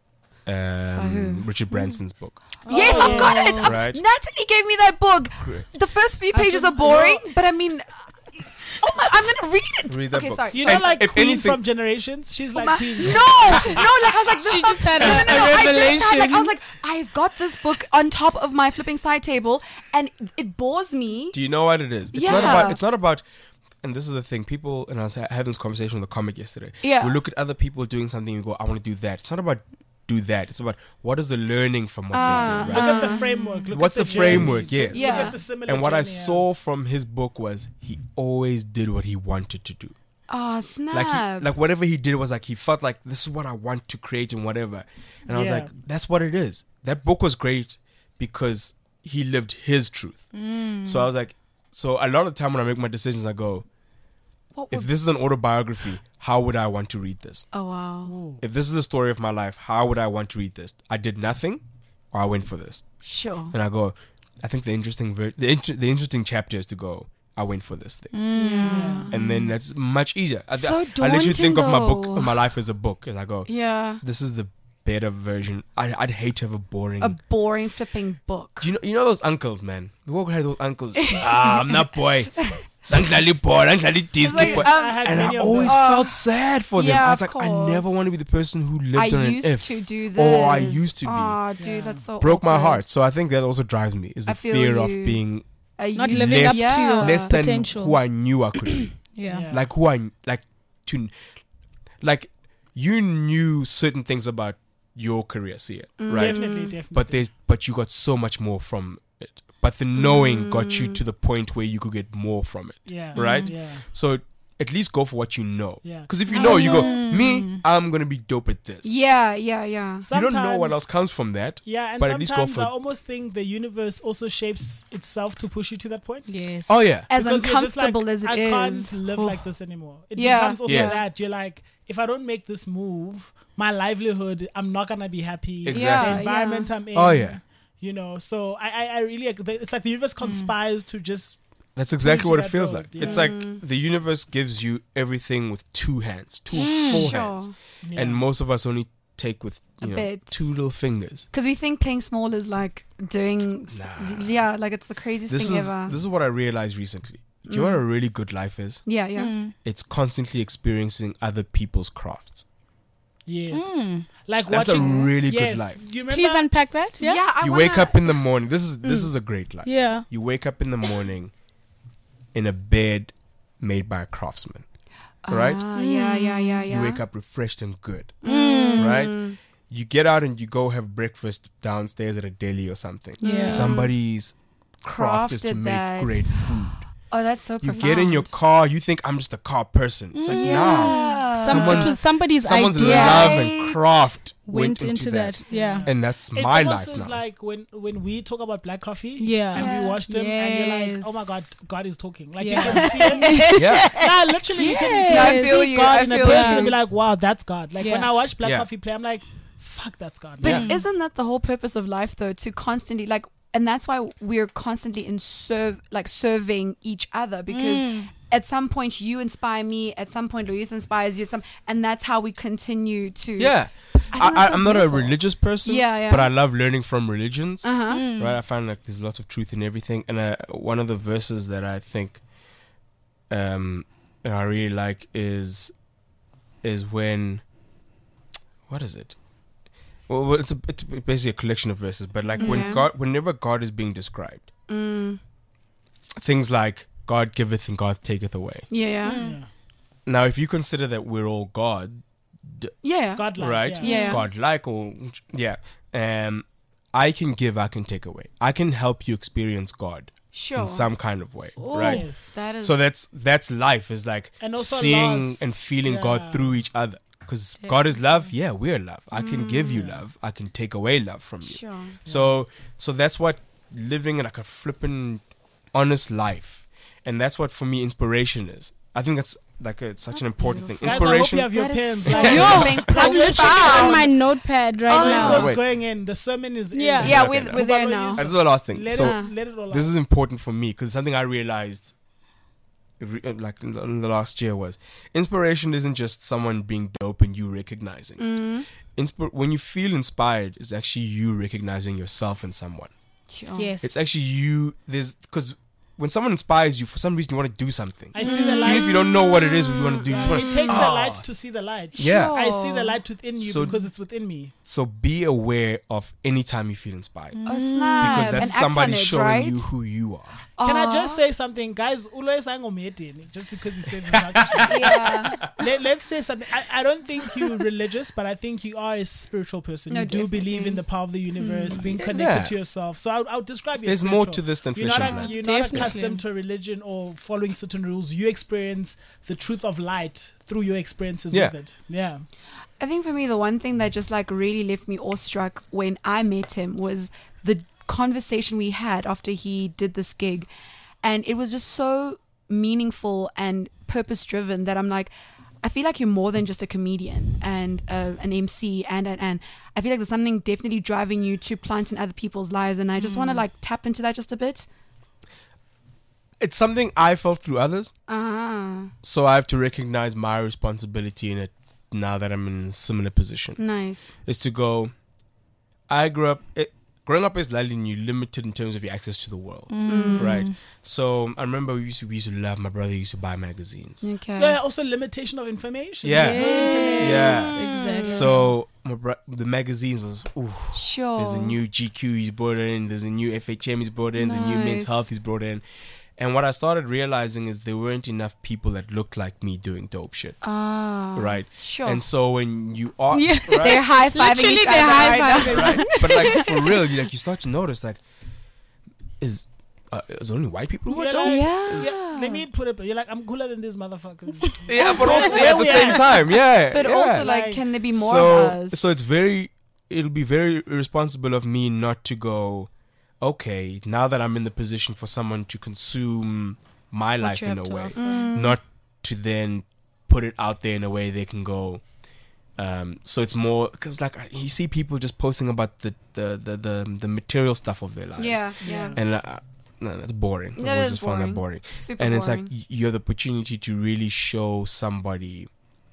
Um, who? Richard Branson's book. Yes, Oh, I've got it. yeah. I've- Right. Natalie gave me that book. The first few pages are boring, but I mean, oh my, I'm gonna read it. Read that okay, book. sorry. You sorry. know, like if Queen anything- from Generations. She's like My- Queen. no, no, like I was like, this She stuff- just had no, a- no, no, a no, I just had, like, revelation. I was like, I've got this book on top of my flipping side table, and it bores me. Do you know what it is? It's not Yeah. about. It's not about. And this is the thing. People, and I was ha- having this conversation with a comic yesterday. Yeah. We look at other people doing something and go, I want to do that. It's not about do that. It's about what is the learning from what Ah, they Look do. Right? at the framework. Look What's at the the, framework? journeys. Yes. Look Yeah. at the similar And what I journey, yeah. saw from his book was he always did what he wanted to do. Oh, snap. Like he, like whatever he did was like he felt like this is what I want to create and whatever. And I was Yeah. like, that's what it is. That book was great because he lived his truth. So I was like, so a lot of the time when I make my decisions, I go, What if would- this is an autobiography, how would I want to read this? oh, wow. If this is the story of my life, how would I want to read this? I did nothing, or I went for this. Sure. And I go, I think the interesting ver- the inter- the interesting chapter is to go, I went for this thing. Yeah. And then that's much easier. I, So I, I literally think of my book, daunting, of my life as a book, and I go, Yeah. this is the better version. I, I'd hate to have a boring. A boring flipping book. Do you know? You know those uncles, man. We all had those uncles. ah, I'm not boy. Anglali boy, Anglali Disney like, boy. um, I had And many I of always them. felt sad for them. yeah, I was of like, I never course. want to be the person who lived I on an used if. to do this. Oh, I used to be. Oh, dude, Yeah. that's so Broke my awkward. heart. So I think that also drives me is I the feel fear of you. being I Not used- living less- up to your less than potential. who I knew I could be. yeah. Yeah. Like who I like to, like you knew certain things about your career, see it, Mm. right? Definitely, definitely. But there's but you got so much more from it. But the knowing got you to the point where you could get more from it, yeah. right? Yeah. So at least go for what you know. Yeah. Because if you know, you go, me, I'm gonna be dope at this. Yeah, yeah, yeah. You don't know what Sometimes- else comes from that. Yeah, and But at least go sometimes for I it. almost think the universe also shapes itself to push you to that point. Yes. Oh yeah. As Because you're just uncomfortable like, as it I is. can't live Oh. like this anymore. It Yeah. becomes also Yes. that you're like, if I don't make this move, my livelihood, I'm not gonna be happy. Exactly. The environment Yeah. I'm in. Oh, yeah. You know, so I, I, I really, agree. It's like the universe conspires to just. That's exactly you what it that feels road, like. yeah. It's like the universe gives you everything with two hands, two full Sure. hands, Yeah. and most of us only take with A you know, bit. two little fingers. Because we think playing small is like doing, s- Nah. yeah, like it's the craziest This thing is ever. this is what I realized recently. Do you know what a really good life is? yeah, yeah. Mm. It's constantly experiencing other people's crafts. Yes. Mm. Like That's a watching. really good yes. life. You remember? Please unpack that. Yeah. Yeah, I you wanna, wake up in the morning. This is this is a great life. Yeah. You wake up in the morning in a bed made by a craftsman. Right? Ah, yeah, yeah, yeah, yeah. You wake up refreshed and good. Mm. Right? You get out and you go have breakfast downstairs at a deli or something. Yeah. Somebody's craft is to Crafted make that. great food. Oh, that's so You profound. get in your car, you think I'm just a car person. It's like, nah. Yeah. Some, Someone's- it was somebody's Someone's idea love and craft went into that. Yeah. And that's It's my almost life as now. like when when we talk about black coffee. Yeah. And Yeah. we watch them, and you're like, Yes. oh my god, God is talking. Like Yeah. you can see it. yeah. Yeah, literally, you can, you Yes. can I feel see you, God I in a feel person you. and be like, wow, that's God. Like when Yeah. I watch Black Yeah. Coffee play, I'm like, fuck, that's God. But Yeah. isn't that the whole purpose of life, though? To constantly like, and that's why we're constantly in serve, like serving each other, because Mm. at some point you inspire me, at some point Luis inspires you, some, and that's how we continue to. Yeah. I think I, that's I, so I'm not a beautiful. religious person, Yeah, yeah. but I love learning from religions. Uh huh. Mm. Right? I find like there's lots of truth in everything. And uh, one of the verses that I think um, that I really like is is when, what is it? Well, well, it's, a, it's basically a collection of verses, but like Yeah. when God, whenever God is being described, Mm. things like God giveth and God taketh away. Yeah, yeah, Mm. Yeah. Now, if you consider that we're all God, yeah. God-like. right? Yeah. Yeah. God-like, or yeah, um, I can give, I can take away. I can help you experience God Sure. in some kind of way, Ooh, right? Yes. That is. So that's that's life. Is like And also seeing loss. and feeling Yeah. God through each other. Because God is love. Yeah, we're love. I can give you love. I can take away love from you. sure. So so that's what living like a flippin' honest life, and that's what for me inspiration is. I think that's like a, it's such an important Guys, thing. I hope Inspiration. you have your That is pens. so Like, Yo, I'm literally on my notepad right oh, now. so it's Wait. going in. The sermon is in. Yeah. Yeah, Okay, we're, no. we're there Ubaba now. is- This is the last thing. Let, So it, let it all out. this is important for me because it's something I realized re- uh, like in the, in the last year was inspiration isn't just someone being dope and you recognizing. Mm. Insp- when you feel inspired, it's actually you recognizing yourself in someone. Sure. Yes. It's actually you. There's because when someone inspires you, for some reason you want to do something. I see the light. Even if you don't know what it is you want to do, you just want It to. takes the Ah. light to see the light. Yeah. I see the light within you So- because it's within me. So be aware of any time you feel inspired Oh, snap. because that's And act somebody on it, showing right? you who you are. Can I Aw. just say something, guys? Ulo is saying omedeni just because he says it's not Christian. Yeah. Let, let's say something. I, I don't think you're religious, but I think you are a spiritual person. No, you do believe definitely. in the power of the universe, being connected Yeah. to yourself. So I would, I would describe you There's as more spiritual. to this than You're fish not, and a, blood. you're not Definitely. accustomed to religion or following certain rules. You experience the truth of light through your experiences Yeah. with it. Yeah. I think for me, the one thing that just like really left me awestruck when I met him was the conversation we had after he did this gig. And it was just so meaningful and purpose driven that I'm like, I feel like you're more than just a comedian and uh, an M C. And, and, and I feel like there's something definitely driving you to plant in other people's lives. And I just want to like tap into that just a bit. It's something I felt through others, Ah, so I have to recognize my responsibility in it now that I'm in a similar position. nice. Is to go, I grew up, it, growing up is Lalin, you're limited in terms of your access to the world, right? So I remember we used to, we used to love, my brother used to buy magazines. Okay. Yeah. Also, limitation of information. Yeah. There's no internet. Yeah. Exactly. So my bro- the magazines was, ooh, Sure. there's a new G Q he's brought in, there's a new F H M he's brought in, the new Nice. Men's Health he's brought in. And what I started realizing is there weren't enough people that looked like me doing dope shit, Ah, right? sure. And so when you are, Yeah. right? They're high fiving Literally, each they're other high right fiving. now. right? But like for real, you like you start to notice like, is uh, is only white people who are You're dope? like, Yeah. yeah, let me put it. You're like, I'm cooler than these motherfuckers. Yeah, but also Where at the we same at? time, yeah. But yeah. also, like, Like, can there be more so, of us? So it's very, it'll be very irresponsible of me not to go, okay, now that I'm in the position for someone to consume my What life you in have a to way, offer. not to then put it out there in a way they can go. Um, so it's more because like you see people just posting about the the, the, the, the material stuff of their lives. yeah, yeah. And uh, no, that's boring. That I always is just found that boring. boring. Super And it's boring. like y- you have the opportunity to really show somebody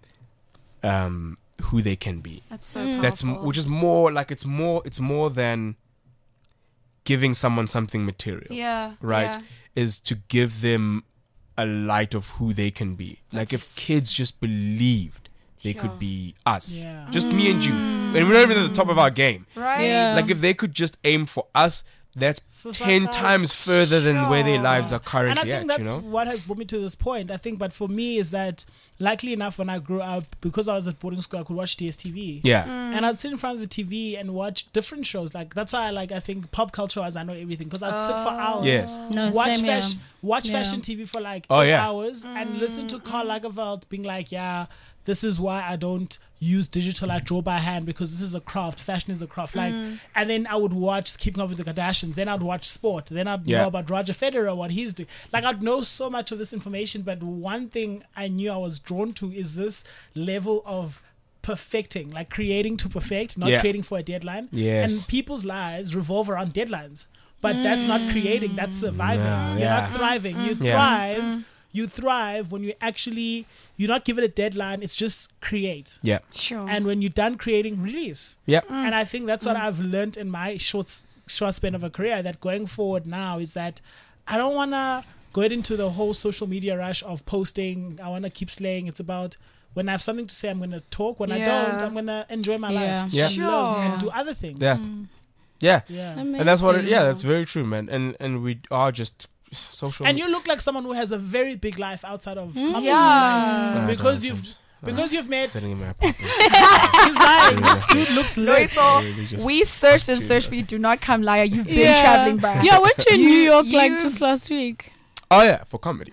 um, who they can be. That's so Mm. That's m- powerful. which is more like it's more it's more than giving someone something material, yeah, right? yeah. Is to give them a light of who they can be. Like if That's- kids just believed they Sure. could be us, Yeah. just me and you, and we're not even at the top of our game. Right? Yeah. Like if they could just aim for us, that's So it's ten like, uh, times further than where their Sure. lives are And I currently think at. that's You know. what has brought me to this point. I think, but for me, is that likely enough, when I grew up, because I was at boarding school, I could watch D S T V. Yeah. And I'd sit in front of the T V and watch different shows. Like that's why I like. I think pop culture wise, I know everything because I'd sit for hours. Yes. No, Watch same here. fashion, watch Yeah. fashion T V for like Oh, eight yeah. hours and listen to Karl Lagerfeld being like, "Yeah, this is why I don't use digital. I draw by hand because this is a craft. Fashion is a craft." Like, and then I would watch Keeping Up with the Kardashians. Then I'd watch sport. Then I'd Yeah. know about Roger Federer, what he's doing. Like, I'd know so much of this information, but one thing I knew I was drawn to is this level of perfecting, like creating to perfect, not Yeah. creating for a deadline. Yes. And people's lives revolve around deadlines. But that's not creating, that's surviving. No, You're yeah. not thriving. You Yeah. thrive. You thrive when you actually, you're not given a deadline, it's just create. Yeah. Sure. And when you're done creating, release. Yeah. And I think that's what I've learned in my short short span of a career, that going forward now is that I don't want to go into the whole social media rush of posting. I want to keep slaying. It's about when I have something to say, I'm going to talk. When I Yeah. don't, I'm going to enjoy my Yeah. life. Yeah. And love Sure. and do other things. Yeah. Yeah. Yeah. And that's what. It, Amazing. yeah, that's very true, man. And and we are just social. And you look like someone who has a very big life outside of comedy. Yeah. Like, Uh, because don't, you've I'm- because you've met. sitting in my apartment. He's lying. This dude looks No, lit. it's all, Really just we searched and do searched that. for you. Do not come liar. You've been Yeah. traveling, bruh. Yeah, I went to You- New York like you- just last week. Oh yeah, for comedy.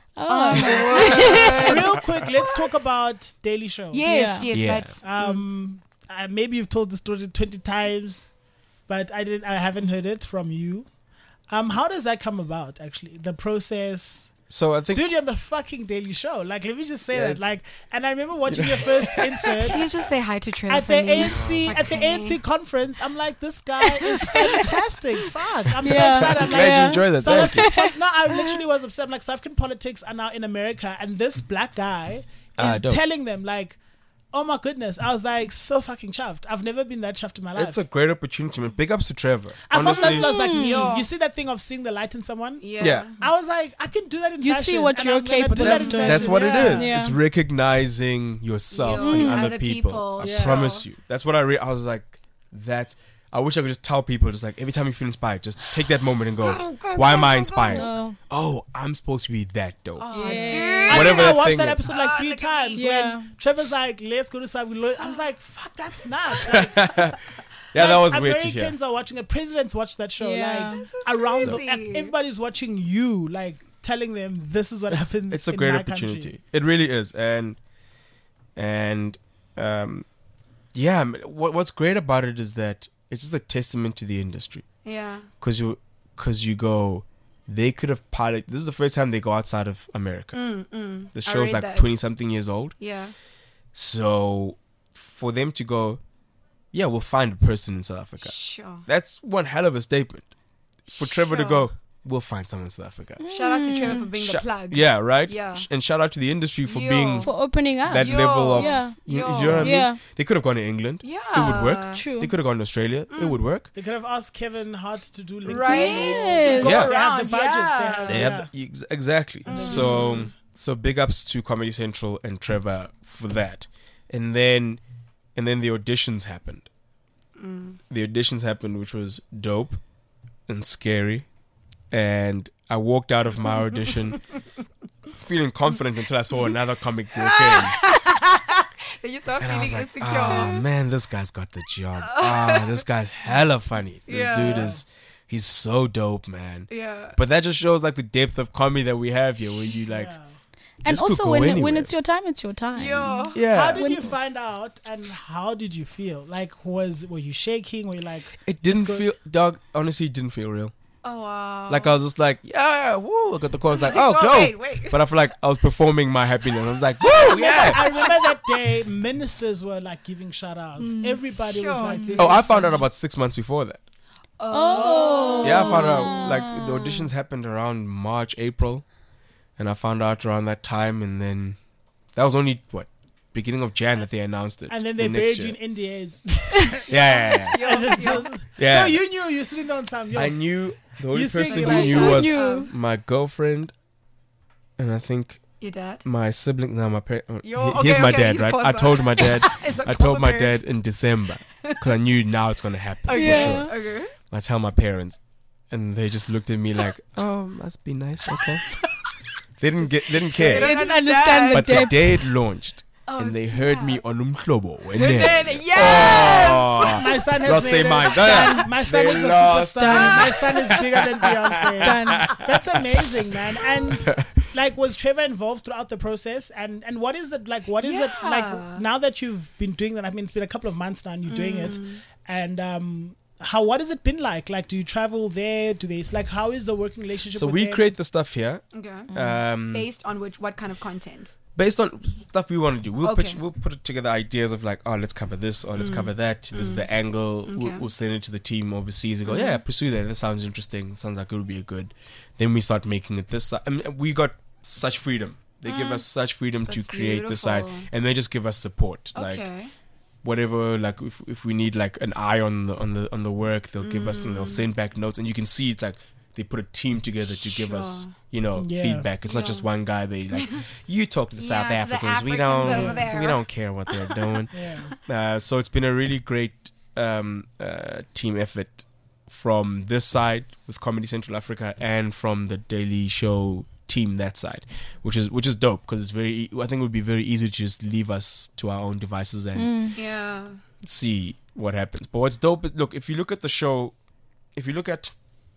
Oh, Real quick, let's talk about Daily Show. Yes, Yeah. yes, Yeah. that's. Um, uh, maybe you've told the story twenty times, but I didn't. I haven't heard it from you. Um, how does that come about? Actually, the process. So I think Dude, you're on the fucking Daily Show. Like, let me just say Yeah. that. Like, and I remember watching your first insert. Please just say hi to Trevor. At for the me. A N C, Fuck at the me. A N C conference, I'm like, this guy is fantastic. Fuck, I'm so Yeah. excited. I'm glad like, you enjoyed that. South Thank you. African, pol- no, I literally was upset. I'm like, South African politics are now in America, and this black guy Ah, is dope. telling them, like, oh my goodness. I was like, so fucking chuffed. I've never been that chuffed in my life. it's a great opportunity, man. Big ups to Trevor. I felt Honestly, that was like me. Yeah. You see that thing of seeing the light in someone? Yeah. Yeah. I was like, I can do that in You fashion. see what and you're I'm gonna capable do that of in doing. fashion. that's what Yeah. it is. Yeah. It's recognizing yourself Your and other other people. people, I yeah. promise you. That's what I re- I was like, that's I wish I could just tell people, just like every time you feel inspired, just take that moment and go, why am I inspired? No. Oh, I'm supposed to be that dope. Oh, Yeah. dude. I Whatever think I that watched thing that is. episode like three look at times Yeah. when Trevor's like, let's go to Savi. I was like, fuck, that's nuts. Like, Yeah, that like, was weird to hear. Americans are watching it. Presidents watch that show. Yeah. Like This is around the, crazy. and everybody's watching you, like telling them this is what happens. It's a in great my opportunity. country. It really is, and and um, yeah. I mean, what what's great about it is that it's just a testament to the industry. Yeah. Because you, because you go, they could have piloted. This is the first time they go outside of America. Mm, mm. The I show's read like that. twenty something years old. Yeah. So for them to go, yeah, we'll find a person in South Africa. Sure. That's one hell of a statement. For Trevor to Sure. go, we'll find someone in South Africa. Shout out to Trevor for being Sh- the plug. Yeah, right? Yeah. Sh- And shout out to the industry for Yo. being For opening up. that Yo. level of. Yeah. You, Yo. you know what I mean? Yeah. They could have gone to England. Yeah. It would work. True. They could have gone to Australia. It would work. They could have asked Kevin Hart to do links. Right? Yes. To go Yeah. They around, have the budget. yeah. They have, They yeah. have the- ex- exactly. Mm. So, Resources. so big ups to Comedy Central and Trevor for that. And then, and then the auditions happened. Mm. The auditions happened, which was dope and scary. And I walked out of my audition feeling confident until I saw another comic walk in. Then you start And I feeling was like, insecure. oh man, this guy's got the job. Ah, this guy's hella funny. This Yeah. dude is, he's so dope, man. Yeah. But that just shows like the depth of comedy that we have here, where you like, Yeah. And this could also go when it- when anywhere. it's your time, it's your time. Yo. yeah. How did you find out, and how did you feel? Like, was were you shaking? Were you like, It didn't go- feel, dog. Honestly, it didn't feel real. Oh wow. Like I was just like, yeah, woo. Look at the call. I was like, oh, Whoa, go. wait, wait. But I feel like I was performing my happiness. I was like, woo, I yeah. remember that day, ministers were like giving shout outs. Everybody was Sure. like, this Oh, I is found out funny. about six months before that. Oh. Yeah, I found out like the auditions happened around March, April, and I found out around that time, and then that was only what beginning of Jan that they announced it. And then they the next buried you in year. N D As. Yeah, yeah, yeah. And then so, Yeah. so you knew, you sitting down some. Yo, I knew the only You sing person who like knew that. was Knew. my girlfriend, and I think Your dad. my sibling. No, my parents. Yo, Here's okay, my okay, dad, he's right? I closer. told my dad. It's a I told closer my parent. dad in December because I knew now it's gonna happen Okay. for sure. Okay. I tell my parents, and they just looked at me like, "Oh, must be nice." Okay. They didn't get. They didn't care. They They don't didn't understand the But the depth. day it launched, Oh, and they heard me on Umhlobo. And And then, then, yes! oh, my son has lost made their it. minds. Oh, yeah. My son They is a lost superstar. My son is bigger than Beyonce. Done. That's amazing, man. And like, was Trevor involved throughout the process? And and what is it like? What is it Yeah. like now that you've been doing that? I mean, it's been a couple of months now, and you're doing it. And um, how what has it been like? Like, do you travel there? Do they? It's like, how is the working relationship? So with we them? create the stuff here, Okay. um, Based on which, what kind of content? based on stuff we want to do. We'll Okay. pitch, we'll put together ideas of like, oh, let's cover this or let's cover that. This is the angle. We'll, Okay. we'll send it to the team overseas and go, yeah, pursue that. That sounds interesting. Sounds like it would be a good. Then we start making it this side. I mean, we got such freedom. They give us such freedom to That's create this side, beautiful. and they just give us support. Like Okay. whatever, like if if we need like an eye on the on the on the work, they'll give us and they'll send back notes, and you can see it's like they put a team together to give us, Sure. you know, Yeah. feedback. It's not just one guy. They like you talk to the South Yeah, to the Africans. we Africans don't over there. we don't care what they're doing. Yeah. Uh, so it's been a really great um, uh, team effort from this side with Comedy Central Africa and from the Daily Show team that side, which is which is dope because it's very. e- I think it would be very easy to just leave us to our own devices and Yeah. see what happens. But what's dope is, look, if you look at the show, if you look at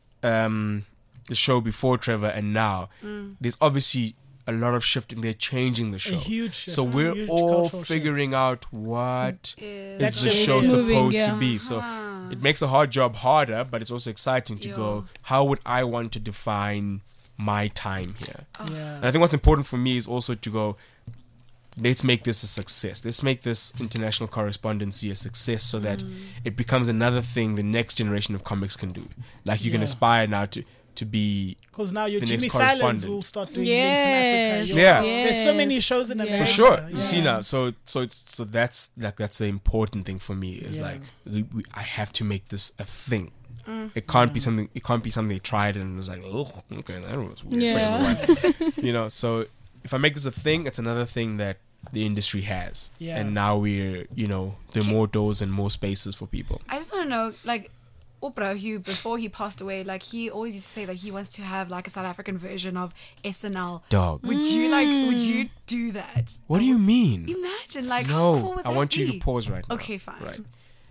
um, the show before Trevor and now, there's obviously a lot of shifting. They're changing the A show. huge shift. So we're Huge all cultural shift. figuring out what Is That is the shift show is supposed moving, to yeah. be. So Ah. it makes a hard job harder, but it's also exciting to Yo. go, how would I want to define my time here? Yeah. And I think what's important for me is also to go, let's make this a success. Let's make this international correspondency a success so that Mm. it becomes another thing the next generation of comics can do. Like you can Yeah. aspire now to, to be Because now your the next Jimmy Fallons correspondent. will start doing Yes. links in Africa. Yeah. There's so many shows in yes. America. for sure. Yeah. You see now, so so it's so that's like that's the important thing for me is Yeah. like we, we, I have to make this a thing. It can't be something. It can't be something they tried and it was like, oh, okay, that was weird. Yeah. You know, so if I make this a thing, it's another thing that the industry has. Yeah. And now we're, you know, there are more doors and more spaces for people. I just want to know, like, Oprah, who before he passed away, like he always used to say that he wants to have like a South African version of S N L. Dog. Would you like? Would you do that? What do you mean? Imagine, like, No, how cool would I that want be? you to pause right now. Okay, fine. Right.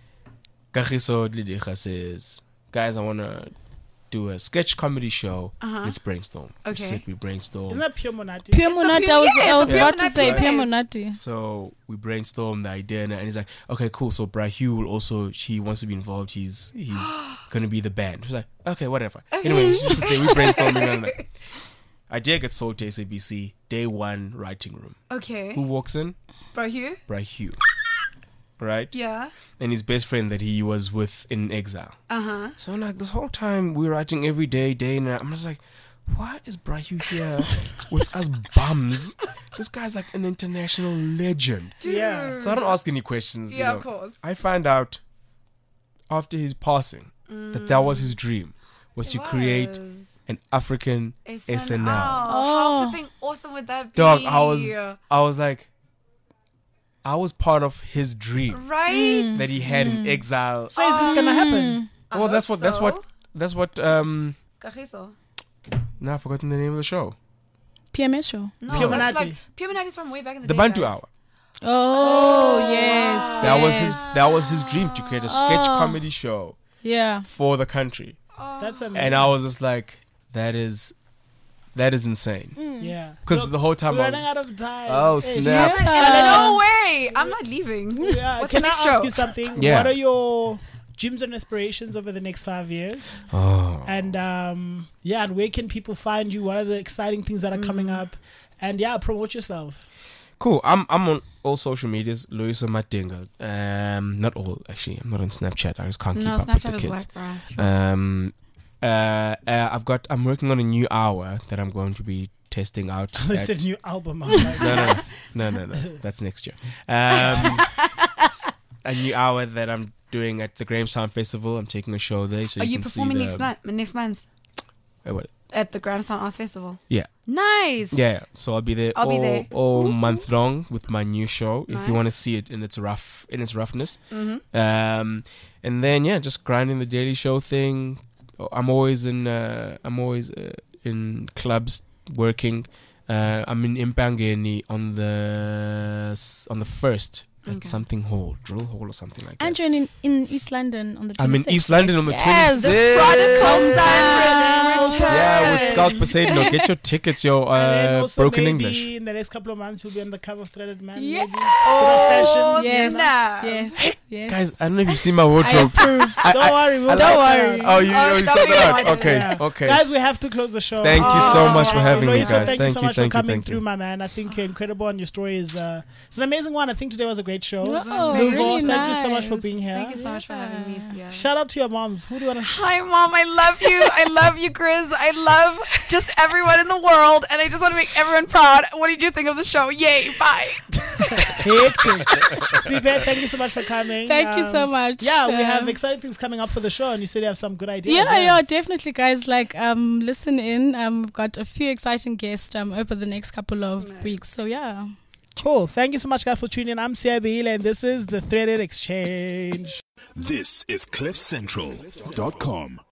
Kagiso Dlidiga says, guys, I want to do a sketch comedy show. Uh-huh. Let's brainstorm. We Okay. said we brainstorm. Isn't that pure monati? Pure It's a Monati. pure- I was, yes, I was a about pure to say Monati, Pure yes. Monati. So we brainstormed the idea, and he's like, "Okay, cool." So Bra Hugh will also, he wants to be involved. He's he's gonna be the band. He's like, "Okay, whatever." Anyway, we just- we brainstorming. And like, idea gets sold to S A B C. Day one, writing room. Okay, Who walks in? bro, you? Bra Hugh, right? Yeah. And his best friend that he was with in exile. Uh huh. So I'm like, this whole time we're writing every day, day and night. I'm just like, why is Bra Hugh here with us bums? This guy's like an international legend. Yeah. So I don't ask any questions. you Yeah, know. of course. I find out after his passing that that was his dream, was to create an African S N L. How flipping awesome would that be? Dog, I was, I was like, I was part of his dream right. that he had in exile. So is this gonna happen? I Well, that's hope what, that's so. what, that's what. Um, Kagiso. now I've forgotten the name of the show. P M S show. No, Pure that's Monati. like Pure Monati's from way back in the, The day. Bantu guys. Hour. Oh, yes. That was his. yes. That was his dream to create a sketch Oh. comedy show Yeah. for the country. That's amazing. And I was just like, that is, that is insane. yeah. Because Look, the whole time we're I was, running out of time. Oh, Hey, snap. Listen, Yeah. no way. I'm not leaving. Yeah. What's Can the I next ask show? you something? Yeah. What are your dreams and aspirations over the next five years? oh, And um, yeah, and where can people find you? What are the exciting things that are coming up? And yeah, promote yourself. cool. I'm I'm on all social medias. Luisa Matinga. Um, not all actually. I'm not on Snapchat. I just can't keep No, up with the Snapchat is kids. whack, bro. Um, uh, uh, I've got. I'm working on a new hour that I'm going to be testing out. They at- said new album. I was like, no, no, no, no, no. That's next year. Um, a new hour that I'm doing at the Grahamstown Festival. I'm taking a show there, so Are you you can performing see next the, month? Next month uh, what? at the Grahamstown Arts Festival. Yeah, Nice. yeah. So I'll be there I'll all, be there. all month long with my new show. If you want to Nice. see it in its rough, in its roughness. Mm-hmm. Um, and then yeah, just grinding the Daily Show thing. I'm always in. Uh, I'm always uh, in clubs working. Uh, I'm in Impangeni on the s- on the first at Okay. something hall, drill hall or something like that. And you're in, in East London on the I'm in twenty-sixth, East London right? on the Yes. twenty-sixth. Prodigal Wow. son return. Yeah, with Scout Poseidon. Get your tickets, yo. and then Uh, also broken maybe English. in the next couple of months, we'll be on the cover of Threaded Man. Yeah. Maybe. Oh, Yes. snap. Yes. Yes. Guys, I don't know if you've seen my I wardrobe. approve. I- Don't I- worry, we'll I sort Don't that worry. out. Oh, you, Oh, oh, you that said we that wanted. out. Okay, Yeah. okay. Guys, we have to close the show. Thank you so much for Oh, having me, Loisa, guys. Thank, Thank you so you, much thank for you, coming thank through, you. my man. I think you're incredible, and your story is uh, it's an amazing one. I think today was a great show. Oh, Luvo, really thank you so much for nice. being here. Thank you so much for having me, Sia. Shout out to your moms. Who do you want to? Hi, Mom. I love you. I love you, Grizz. I love just everyone in the world, and I just want to make everyone proud. What did you think of the show? Yay. Bye. Sibe, thank you so much for coming. Thank you so Um, much. Yeah, we Um, have exciting things coming up for the show, and you said you have some good ideas. Yeah, eh? yeah, definitely, guys. Like, um, listen in. Um, we've got a few exciting guests um over the next couple of weeks. So yeah. Cool. Thank you so much, guys, for tuning in. I'm Sia Behila, and this is the Threaded Exchange. This is cliff central dot com.